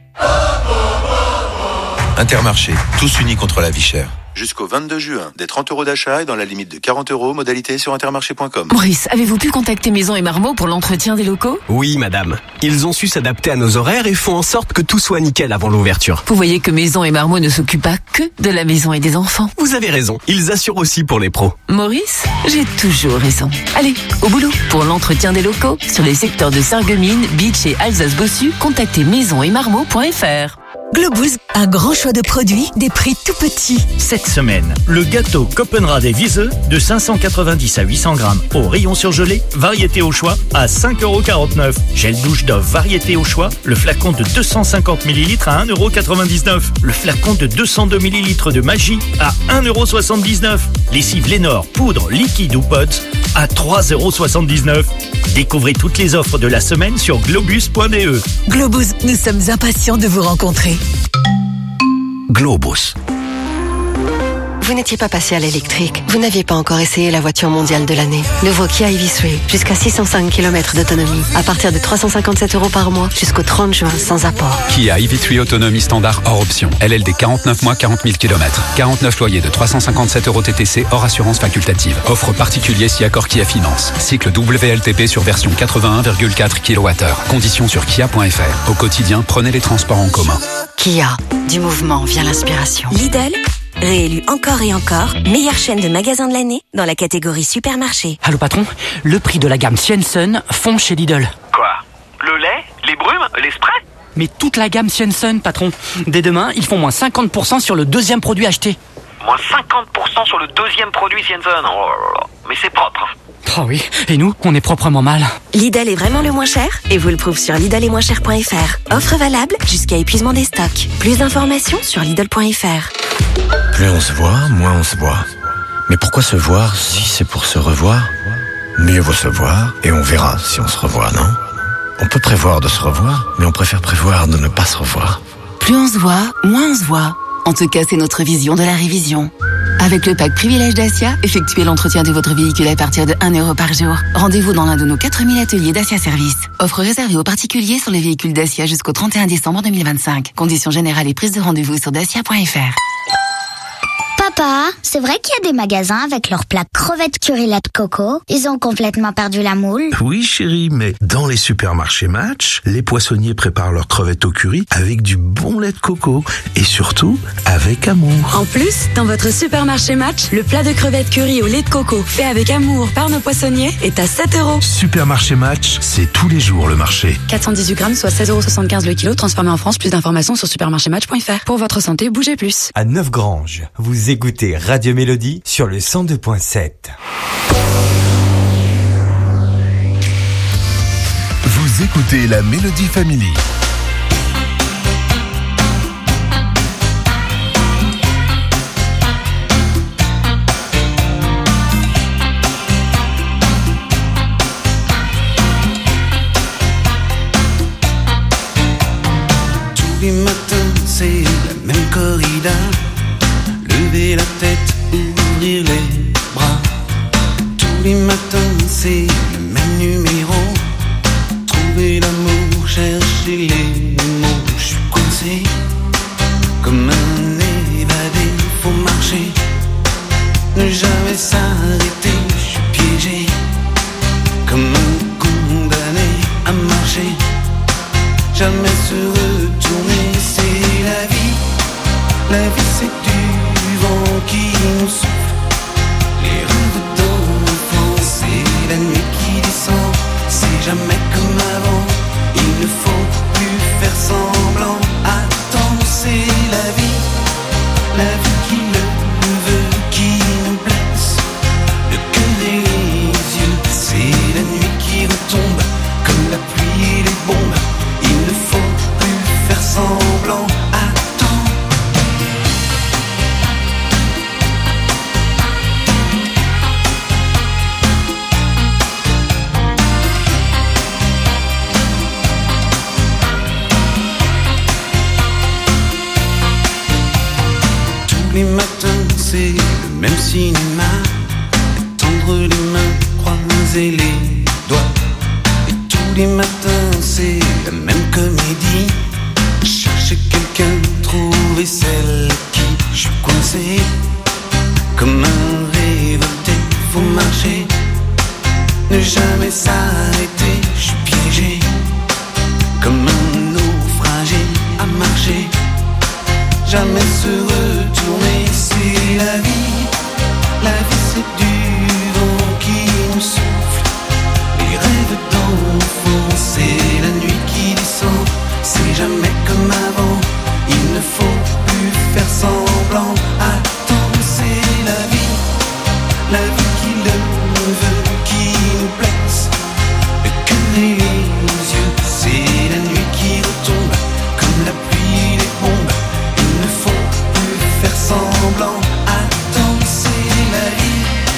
Intermarché, tous unis contre la vie chère. Jusqu'au vingt-deux juin, des trente euros d'achat et dans la limite de quarante euros, modalité sur intermarché point com. Maurice, avez-vous pu contacter Maison et Marmot pour l'entretien des locaux ? Oui, madame. Ils ont su s'adapter à nos horaires et font en sorte que tout soit nickel avant l'ouverture. Vous voyez que Maison et Marmot ne s'occupent pas que de la maison et des enfants. Vous avez raison, ils assurent aussi pour les pros. Maurice, j'ai toujours raison. Allez, au boulot. Pour l'entretien des locaux, sur les secteurs de Sarreguemines, Beach et Alsace-Bossu, contactez maison et marmot point f r. Globus, un grand choix de produits, des prix tout petits. Cette semaine, le gâteau Koppenrad et Wiese de cinq cent quatre-vingt-dix à huit cents grammes au rayon surgelé, variété au choix à cinq euros quarante-neuf. Gel douche Dove variété au choix, le flacon de deux cent cinquante millilitres à un euro quatre-vingt-dix-neuf. Le flacon de deux cent deux millilitres de Magie à un euro soixante-dix-neuf. Lessive Lénore poudre liquide ou pote à trois euros soixante-dix-neuf. Découvrez toutes les offres de la semaine sur globus point d e. Globus, nous sommes impatients de vous rencontrer. Globus. Vous n'étiez pas passé à l'électrique. Vous n'aviez pas encore essayé la voiture mondiale de l'année. Nouveau Kia e v trois, jusqu'à six cent cinq kilomètres d'autonomie. À partir de trois cent cinquante-sept euros par mois, jusqu'au trente juin, sans apport. Kia e v trois autonomie standard hors option. L L D quarante-neuf mois, quarante mille kilomètres. quarante-neuf loyers de trois cent cinquante-sept euros T T C hors assurance facultative. Offre particulier si accord Kia Finance. Cycle W L T P sur version quatre-vingt-un virgule quatre kilowattheures. Conditions sur kia point f r. Au quotidien, prenez les transports en commun. Kia, du mouvement vient l'inspiration. Lidl, réélu encore et encore, meilleure chaîne de magasins de l'année dans la catégorie supermarché. Allô patron, le prix de la gamme Swenson fond chez Lidl. Quoi? Le lait? Les brumes? Les sprays? Mais toute la gamme Swenson, patron. Dès demain, ils font moins cinquante pour cent sur le deuxième produit acheté. Moins cinquante pour cent sur le deuxième produit Swenson. Oh là là. Mais c'est propre. Ah oui, et nous, on est proprement mal. Lidl est vraiment le moins cher et vous le prouve sur lidl est moins cher point f r. Offre valable jusqu'à épuisement des stocks. Plus d'informations sur lidl point f r. Plus on se voit, moins on se voit. Mais pourquoi se voir si c'est pour se revoir? Mieux vaut se voir et on verra si on se revoit, non? On peut prévoir de se revoir, mais on préfère prévoir de ne pas se revoir. Plus on se voit, moins on se voit. En tout cas, c'est notre vision de la révision. Avec le pack Privilège Dacia, effectuez l'entretien de votre véhicule à partir de un euro par jour. Rendez-vous dans l'un de nos quatre mille ateliers Dacia Service. Offre réservée aux particuliers sur les véhicules Dacia jusqu'au trente et un décembre deux mille vingt-cinq. Conditions générales et prise de rendez-vous sur dacia point f r. Papa, c'est vrai qu'il y a des magasins avec leurs plats crevettes curry lait de coco? Ils ont complètement perdu la moule. Oui chérie, mais dans les supermarchés Match, les poissonniers préparent leurs crevettes au curry avec du bon lait de coco et surtout avec amour. En plus, dans votre supermarché Match, le plat de crevettes curry au lait de coco fait avec amour par nos poissonniers est à sept euros. Supermarché Match, c'est tous les jours le marché. quatre cent dix-huit grammes, soit seize euros soixante-quinze le kilo, transformé en France. Plus d'informations sur supermarché match point f r. Pour votre santé, bougez plus. À Neufgrange, vous écoutez Radio Mélodie sur le cent deux point sept. Vous écoutez la Mélodie Family. Tous les matins, c'est la même corrida. Lever la tête, ouvrir les bras. Tous les matins, c'est le même numéro. Trouver l'amour, chercher les mots. Je suis coincé comme un évadé. Faut marcher, ne jamais s'arrêter. Je suis piégé comme un condamné à marcher. Jamais se retourner, c'est la vie. La vie c'est du vent qui nous souffle. Les rêves d'enfance et la nuit qui descend. C'est jamais comme avant. Il ne faut plus faire semblant. Attends, c'est la vie. La vie qui le veut, qui nous blesse. Le cœur et les yeux. C'est la nuit qui retombe comme la pluie et les bombes. Il ne faut plus faire semblant. Les matins, c'est le même cinéma. Tendre les mains, croire croiser les doigts. Et tous les matins c'est la même comédie. Chercher quelqu'un, trouver celle qui je suis coincé. Comme un révolté, faut marcher, ne jamais s'arrêter, je suis piégé. Comme un naufragé à marcher, jamais se retourner, c'est la vie. La vie c'est du vent qui nous souffle, les rêves d'enfants, c'est la nuit qui descend. C'est jamais comme avant, il ne faut plus faire semblant. Attends, c'est la vie, la vie qui le veut, qui nous blesse, le cœur et les yeux. C'est la nuit qui retombe, comme la pluie, les bombes. Il ne faut plus faire semblant. Attends, c'est la vie.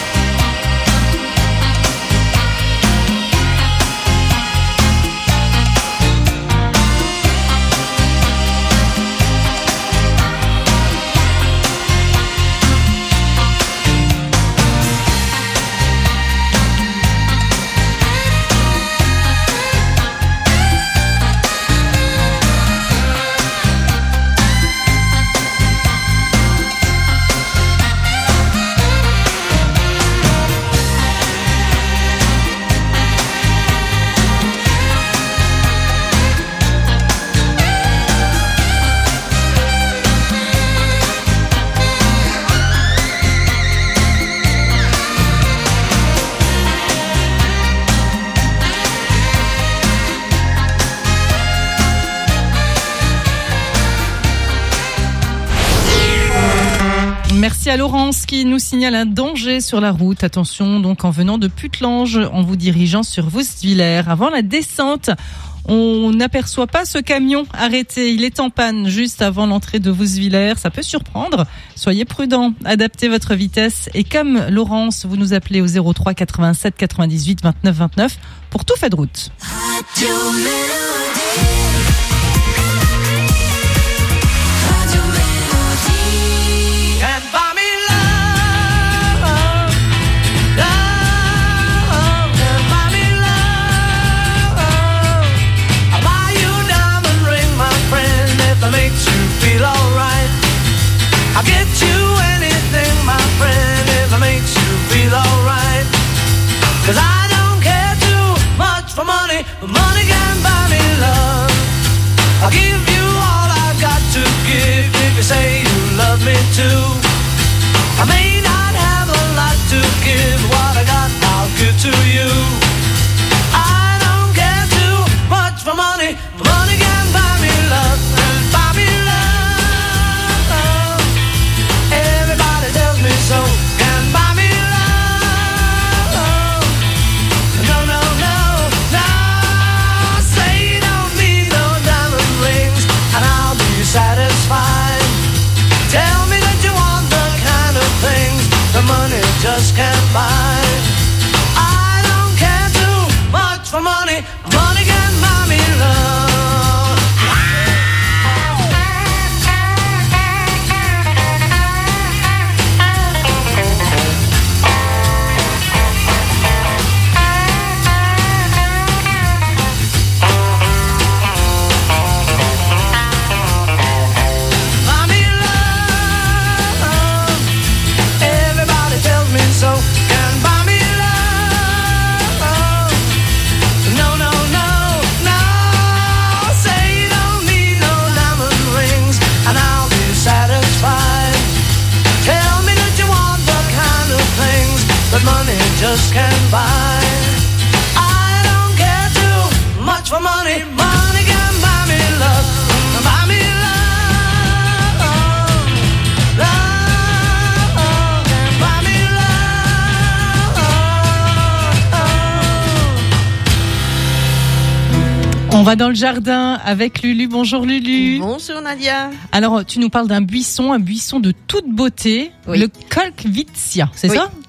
Merci à Laurence qui nous signale un danger sur la route. Attention donc en venant de Puttelange, en vous dirigeant sur Vousvillers. Avant la descente, on n'aperçoit pas ce camion arrêté. Il est en panne juste avant l'entrée de Vousvillers. Ça peut surprendre. Soyez prudents, adaptez votre vitesse. Et comme Laurence, vous nous appelez au zéro trois quatre-vingt-sept quatre-vingt-dix-huit vingt-neuf vingt-neuf pour tout fait de route. Radio Mélodie. Makes you feel alright. I'll get you anything, my friend, if it makes you feel alright. Cause I don't care too much for money, but money can buy me love. I'll give you all I got to give if you say you love me too. I may not have a lot to give, what I got I'll give to you. I don't care too much for money, but money can buy me love. So can buy me love. No, no, no, no. Say you don't need no diamond rings, and I'll be satisfied. Tell me that you want the kind of things the money just can't buy. I don't care too much for money. Money can buy me love. Just can't buy. I don't care too much for money. Money can buy me love. Buy me love. Love can buy me love. On va dans le jardin avec Lulu. Bonjour Lulu. Bonjour Nadia. Alors tu nous parles d'un buisson, un buisson de toute beauté, oui. Le Colchvitzia, c'est oui. ça?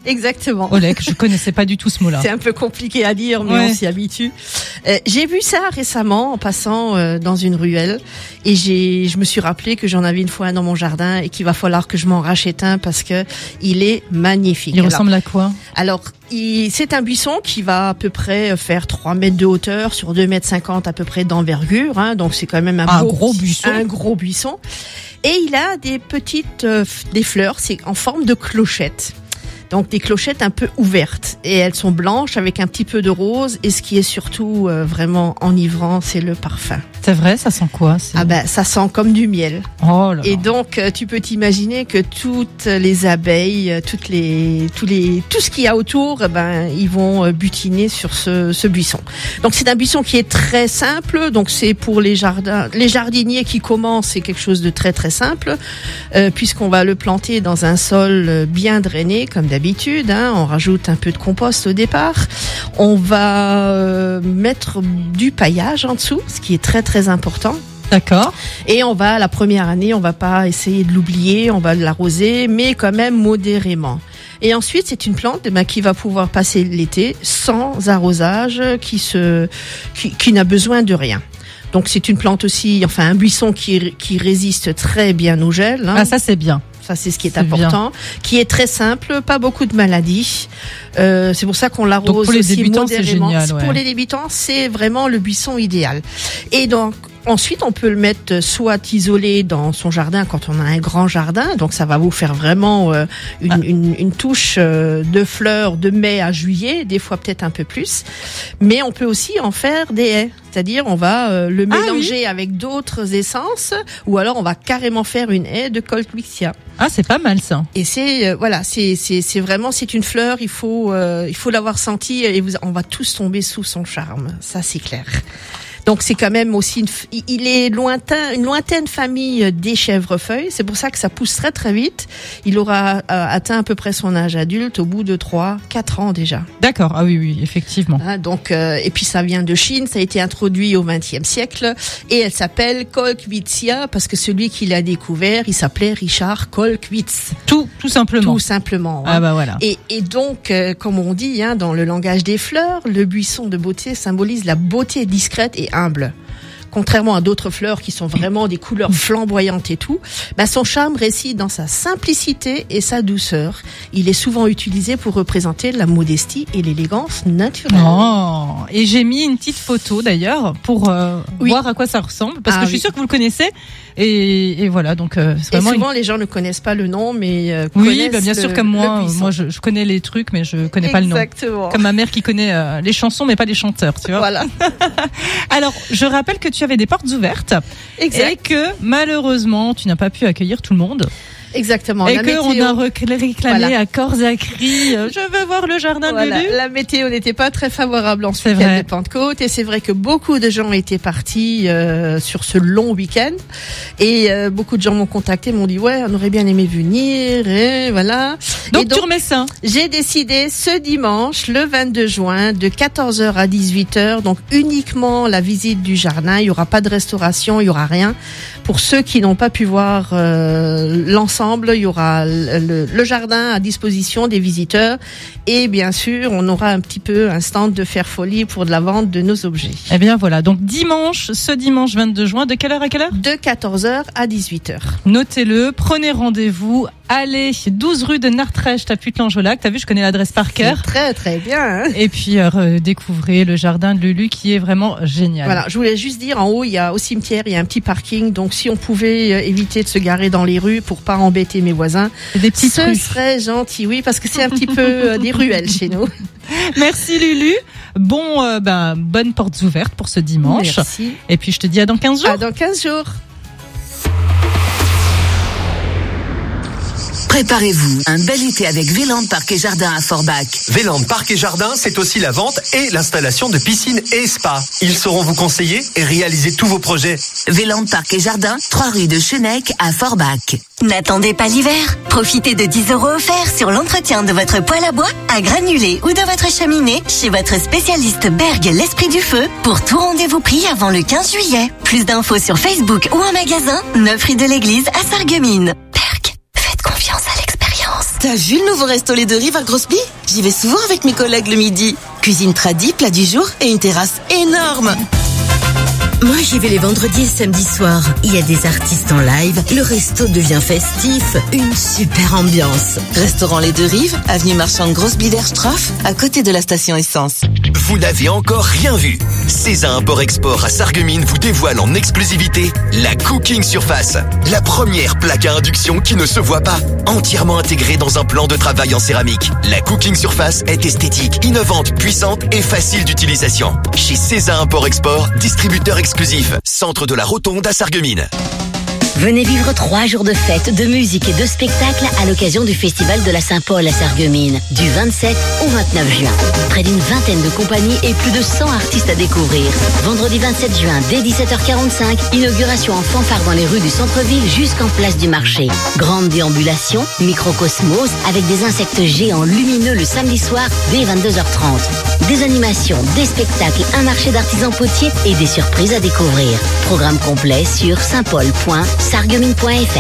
exactement. Olek, je connaissais pas du tout ce mot-là. C'est un peu compliqué à dire, mais Ouais. on s'y habitue. Euh, j'ai vu ça récemment en passant euh, dans une ruelle et j'ai, je me suis rappelé que j'en avais une fois un dans mon jardin et qu'il va falloir que je m'en rachète un parce que il est magnifique. Il Alors, ressemble à quoi? Alors, il, c'est un buisson qui va à peu près faire trois mètres de hauteur sur deux mètres cinquante à peu près d'envergure, hein, donc c'est quand même un, Un beau- gros buisson. Un gros buisson. Et il a des petites, euh, f- des fleurs, c'est en forme de clochettes. Donc des clochettes un peu ouvertes et elles sont blanches avec un petit peu de rose et ce qui est surtout euh, vraiment enivrant, c'est le parfum. C'est vrai, ça sent quoi? C'est- Ah ben ça sent comme du miel. Oh là là. Et donc euh, tu peux t'imaginer que toutes les abeilles, euh, toutes les, tous les, tout ce qu'il y a autour, eh ben ils vont euh, butiner sur ce, ce buisson. Donc c'est un buisson qui est très simple. Donc c'est pour les jardins, les jardiniers qui commencent, c'est quelque chose de très très simple euh, puisqu'on va le planter dans un sol euh, bien drainé comme d'habitude. Hein, on rajoute un peu de compost au départ. On va euh, mettre du paillage en dessous, ce qui est très très important. D'accord. Et on va, la première année, on va pas essayer de l'oublier, on va l'arroser, mais quand même modérément. Et ensuite, c'est une plante eh ben, qui va pouvoir passer l'été sans arrosage, qui se, qui, qui n'a besoin de rien. Donc c'est une plante aussi, enfin un buisson qui, qui résiste très bien au gel. Hein. Ah, ça c'est bien. Ça, c'est ce qui est, C'est important, qui est très simple, pas beaucoup de maladies. Euh, c'est pour ça qu'on l'arrose Donc pour les aussi débutants, c'est modérément. génial, ouais. Pour les débutants, c'est vraiment le buisson idéal. Et donc, ensuite, on peut le mettre soit isolé dans son jardin quand on a un grand jardin. Donc, ça va vous faire vraiment euh, une, Ah. une, une touche euh, de fleurs de mai à juillet, des fois peut-être un peu plus. Mais on peut aussi en faire des haies. C'est-à-dire, on va euh, le Ah mélanger avec d'autres essences ou alors on va carrément faire une haie de Colchicea. Ah, c'est pas mal ça. Et c'est euh, voilà, c'est c'est c'est vraiment c'est une fleur. Il faut euh, il faut l'avoir senti et vous, on va tous tomber sous son charme. Ça c'est clair. Donc c'est quand même aussi une, f- il est lointain, une lointaine famille des chèvrefeuilles. C'est pour ça que ça pousse très très vite. Il aura euh, atteint à peu près son âge adulte au bout de trois, quatre ans déjà. D'accord. Ah oui, oui, effectivement. Hein, donc euh, et puis ça vient de Chine. Ça a été introduit au vingtième siècle et elle s'appelle Colchicea parce que celui qui l'a découvert, il s'appelait Richard Colchwitz. Tout, tout simplement. Tout simplement. Ah hein. bah voilà. Et, et donc, euh, comme on dit hein, dans le langage des fleurs, le buisson de beauté symbolise la beauté discrète et humble. Contrairement à d'autres fleurs qui sont vraiment des couleurs flamboyantes et tout, bah son charme réside dans sa simplicité et sa douceur. Il est souvent utilisé pour représenter la modestie et l'élégance naturelle. Oh, et j'ai mis une petite photo d'ailleurs pour euh, Oui. voir à quoi ça ressemble parce Ah que je suis oui. sûre que vous le connaissez et, et voilà donc euh, c'est Et vraiment souvent, les gens ne connaissent pas le nom, mais euh, une... oui connaissent bah, bien sûr le- comme moi le buisson. moi je, je connais les trucs mais je connais pas le nom. Exactement. Comme ma mère qui connaît euh, les chansons mais pas les chanteurs, tu vois. Voilà. Alors, je rappelle que tu avais des portes ouvertes Exact. et que malheureusement, tu n'as pas pu accueillir tout le monde. Exactement. Et La qu'on météo- a rec- réclamé Voilà. à corps et à cri, euh, je veux voir le jardin Voilà, de Lulu. la météo n'était pas très favorable en ce C'est week-end vrai. de Pentecôte et c'est vrai que beaucoup de gens étaient partis euh, sur ce long week-end et euh, beaucoup de gens m'ont contacté, m'ont dit ouais, on aurait bien aimé venir et voilà. Donc, Et tu remets ça. J'ai décidé ce dimanche, le vingt-deux juin, de quatorze heures à dix-huit heures, donc uniquement la visite du jardin. Il y aura pas de restauration, il y aura rien. Pour ceux qui n'ont pas pu voir euh, l'ensemble, il y aura le, le- le jardin à disposition des visiteurs et bien sûr, on aura un petit peu un stand de faire folie pour de la vente de nos objets. Eh bien voilà, donc dimanche, ce dimanche vingt-deux juin, de quelle heure à quelle heure? De quatorze heures à dix-huit heures. Notez-le, prenez rendez-vous, allez, douze rue de Nartrèche, à Putelange-au-Lac. T'as vu, je connais l'adresse par cœur. Très très bien. Hein. Et puis euh, découvrez le jardin de Lulu qui est vraiment génial. Voilà, je voulais juste dire, en haut, il y a au cimetière, il y a un petit parking. Donc, si on pouvait euh, éviter de se garer dans les rues pour pas embêter mes voisins, des petites ce rues. serait gentil, oui, parce que c'est un petit peu euh, des ruelles chez nous. Merci Lulu. Bon, euh, ben, bonnes portes ouvertes pour ce dimanche. Merci. Et puis je te dis à dans quinze jours. À dans quinze jours. Préparez-vous, un bel été avec Véland Parc et Jardin à Forbach. Véland Parc et Jardin, c'est aussi la vente et l'installation de piscines et spas. Ils sauront vous conseiller et réaliser tous vos projets. Véland Parc et Jardin, trois rue de Chenec à Forbach. N'attendez pas l'hiver. Profitez de dix euros offerts sur l'entretien de votre poêle à bois, à granulés ou de votre cheminée chez votre spécialiste Berg l'Esprit du Feu pour tout rendez-vous pris avant le quinze juillet. Plus d'infos sur Facebook ou en magasin, neuf rue de l'Église à Sarreguemines. Berg, faites confiance à l'expérience. T'as vu le nouveau resto Les Deux Rives à Grosse-Pie? J'y vais souvent avec mes collègues le midi. Cuisine tradie, plat du jour et une terrasse énorme. Moi, j'y vais les vendredis et samedis soirs. Il y a des artistes en live, le resto devient festif, une super ambiance. Restaurant Les Deux Rives, avenue Marchande Grosse-Biederstroff, à côté de la station essence. Vous n'avez encore rien vu. César Import-Export à Sarreguemines vous dévoile en exclusivité la Cooking Surface. La première plaque à induction qui ne se voit pas. Entièrement intégrée dans un plan de travail en céramique. La Cooking Surface est esthétique, innovante, puissante et facile d'utilisation. Chez César Import-Export, distributeur exclusif. Centre de la Rotonde à Sarreguemines. Venez vivre trois jours de fête, de musique et de spectacles à l'occasion du Festival de la Saint-Paul à Sarreguemines, du vingt-sept au vingt-neuf juin. Près d'une vingtaine de compagnies et plus de cent artistes à découvrir. Vendredi vingt-sept juin, dès dix-sept heures quarante-cinq, inauguration en fanfare dans les rues du centre-ville jusqu'en place du marché. Grande déambulation, microcosmos, avec des insectes géants lumineux le samedi soir dès vingt-deux heures trente. Des animations, des spectacles, un marché d'artisans potiers et des surprises à découvrir. Programme complet sur saint-paul point sarreguemines point f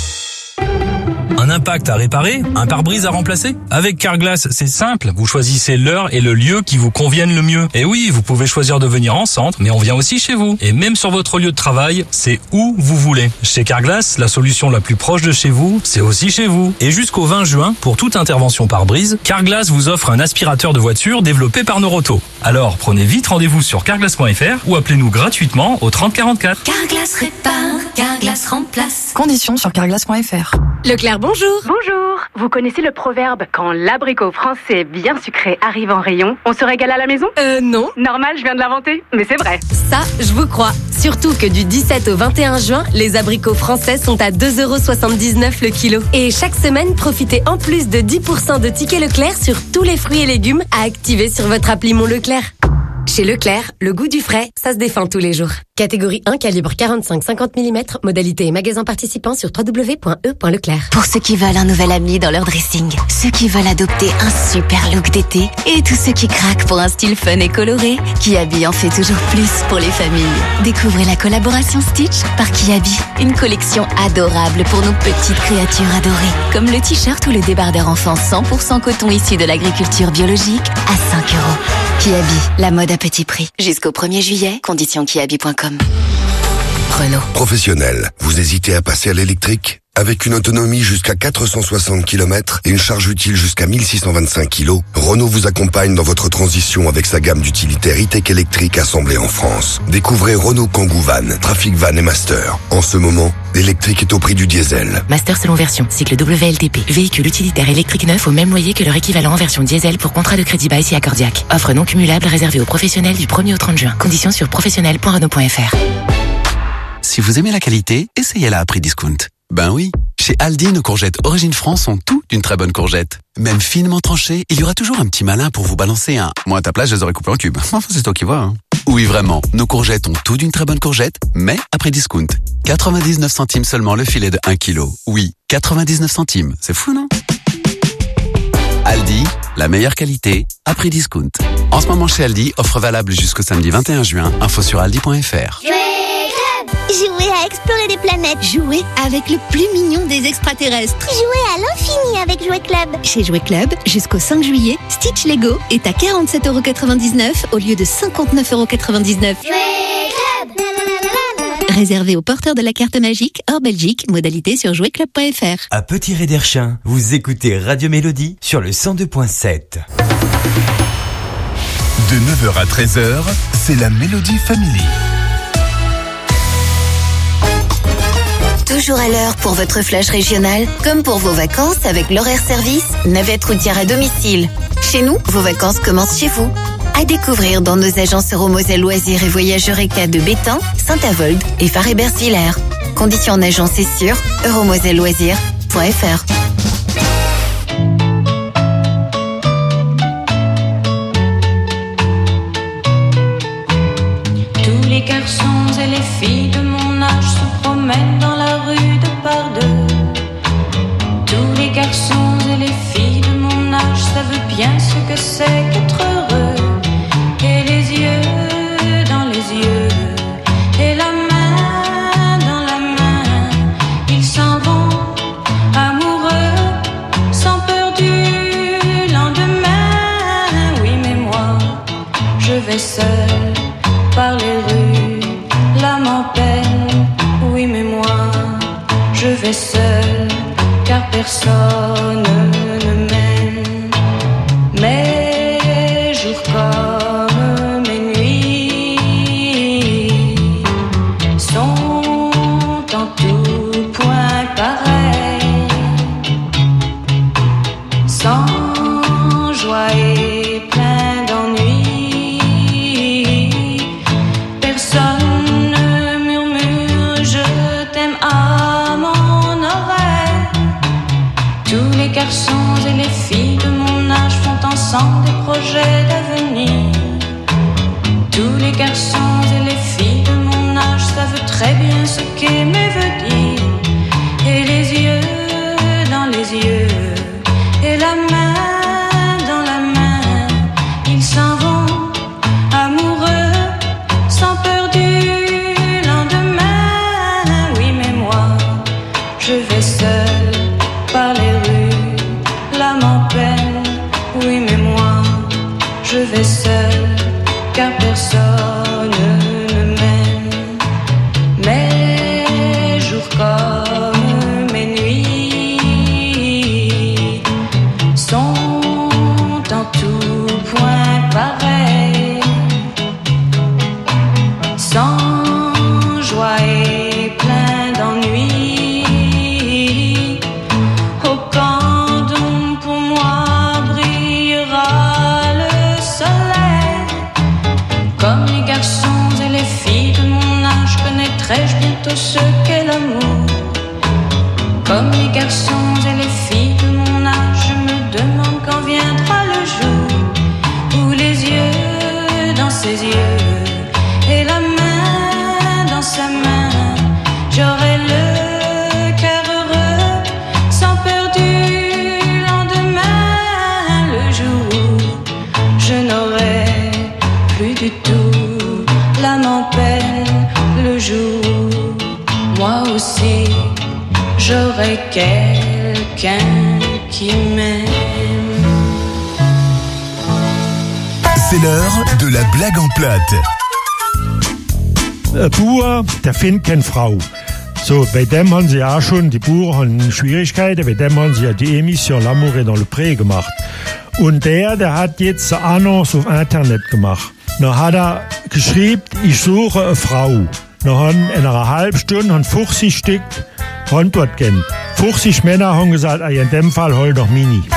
r. Un impact à réparer? Un pare-brise à remplacer? Avec Carglass, c'est simple. Vous choisissez l'heure et le lieu qui vous conviennent le mieux. Et oui, vous pouvez choisir de venir en centre, mais on vient aussi chez vous. Et même sur votre lieu de travail, c'est où vous voulez. Chez Carglass, la solution la plus proche de chez vous, c'est aussi chez vous. Et jusqu'au vingt juin, pour toute intervention pare-brise, Carglass vous offre un aspirateur de voiture développé par Noroto. Alors, prenez vite rendez-vous sur carglass point f r ou appelez-nous gratuitement au trente quarante-quatre. Carglass répare, Carglass remplace. Conditions sur carglass point f r. Leclerc, bonjour. Bonjour. Vous connaissez le proverbe « Quand l'abricot français bien sucré arrive en rayon, on se régale à la maison » Euh, non. Normal, je viens de l'inventer, mais c'est vrai. Ça, je vous crois. Surtout que du dix-sept au vingt et un juin, les abricots français sont à deux euros soixante-dix-neuf le kilo. Et chaque semaine, profitez en plus de dix pour cent de tickets Leclerc sur tous les fruits et légumes à activer sur votre appli Mon Leclerc. Chez Leclerc, le goût du frais, ça se défend tous les jours. Catégorie un, calibre quarante-cinq à cinquante millimètres, modalité et magasin participant sur w w w point e point leclerc. Pour ceux qui veulent un nouvel ami dans leur dressing, ceux qui veulent adopter un super look d'été et tous ceux qui craquent pour un style fun et coloré, Kiabi en fait toujours plus pour les familles. Découvrez la collaboration Stitch par Kiabi, une collection adorable pour nos petites créatures adorées, comme le t-shirt ou le débardeur enfant cent pour cent coton issu de l'agriculture biologique à cinq euros. Kiabi, la mode à petit prix. Jusqu'au premier juillet, conditions kiabi point com. Renault. Professionnel, vous hésitez à passer à l'électrique? Avec une autonomie jusqu'à quatre cent soixante kilomètres et une charge utile jusqu'à mille six cent vingt-cinq kilos, Renault vous accompagne dans votre transition avec sa gamme d'utilitaires e-tech électriques assemblés en France. Découvrez Renault Kangoo Van, Trafic Van et Master. En ce moment, l'électrique est au prix du diesel. Master selon version, cycle W L T P. Véhicule utilitaire électrique neuf au même loyer que leur équivalent en version diesel pour contrat de crédit bail si accordiaque. Offre non cumulable réservée aux professionnels du premier au trente juin. Conditions sur professionnel point renault point f r. Si vous aimez la qualité, essayez-la à prix discount. Ben oui, chez Aldi, nos courgettes Origine France sont tout d'une très bonne courgette. Même finement tranchées, il y aura toujours un petit malin pour vous balancer un... Moi, à ta place, je les aurais coupées en cubes. Enfin, c'est toi qui vois, hein. Oui, vraiment, nos courgettes ont tout d'une très bonne courgette, mais à prix discount. quatre-vingt-dix-neuf centimes seulement le filet de un kilo. Oui, quatre-vingt-dix-neuf centimes. C'est fou, non? Aldi, la meilleure qualité, à prix discount. En ce moment chez Aldi, offre valable jusqu'au samedi vingt et un juin. Info sur aldi point f r. Jouer à explorer des planètes. Jouer avec le plus mignon des extraterrestres. Jouer à l'infini avec Jouet Club. Chez Jouet Club, jusqu'au cinq juillet, Stitch Lego est à quarante-sept euros quatre-vingt-dix-neuf au lieu de cinquante-neuf euros quatre-vingt-dix-neuf. Jouet Club. Réservé aux porteurs de la carte magique hors Belgique, modalité sur jouet club point f r. À Petit Réderchin, vous écoutez Radio Mélodie sur le cent deux point sept. De neuf heures à treize heures, c'est la Mélodie Family. Toujours à l'heure pour votre flash régional, comme pour vos vacances avec l'horaire service, navette routière à domicile. Chez nous, vos vacances commencent chez vous. À découvrir dans nos agences Euromoselle Loisirs et Voyage Eureka de Bétain, Saint-Avold et Faré-Bersvillers. Conditions en agence et sur euromoselle loisirs point f r. Tous les garçons et les filles de mon âge se promènent dans la rue de par deux. Tous les garçons et les filles de mon âge savent bien ce que c'est qu'être heureux. Et les yeux dans les yeux, et la main dans la main, ils s'en vont amoureux, sans peu je vais seule, car personne ne m'aime. Mes jours comme mes nuits sont en tout point pareils, sans joie et plein d'ennui. Personne ne murmure je t'aime à mon oreille. Tous les garçons et les filles de mon âge font ensemble des projets d'avenir. Tous les garçons et les filles de mon âge savent très bien ce qu'aimer veut dire. Et les yeux dans les yeux, et la main dans la main, ils s'en vont amoureux, sans peur du lendemain. Oui, mais moi, je vais seule par les rues, l'âme en peine. Oui, mais moi, je vais seule, car personne ne m'aime. Mes jours comme mes nuits sont en tout point pareils, sans joie et plein d'ennui. Oh, quand donc pour moi brillera le soleil, comme les garçons et les filles de mon âge, connaîtrai-je bientôt ce qu'est l'amour. Comme les garçons et les filles de mon âge, je me demande quand viendra le jour où les yeux dans ses yeux et la main dans sa main, j'aurai le cœur heureux, sans peur du lendemain. Le jour où je n'aurai plus du tout l'âme en peine. Le jour où moi aussi j'aurai quelqu'un qui m'aime. C'est l'heure de la blague en plate. Ein Bauer, der findet keine Frau. So, bei dem haben sie auch schon, die Bauern haben Schwierigkeiten, bei dem haben sie ja die Emission L'amour est dans le pré gemacht. Und der, der hat jetzt eine Annonce auf Internet gemacht. Dann hat er geschrieben, ich suche eine Frau. Dann haben in einer halben Stunde haben fünfzig Stück haben dort gehen. fünfzig Männer haben gesagt, in dem Fall hol doch Mini.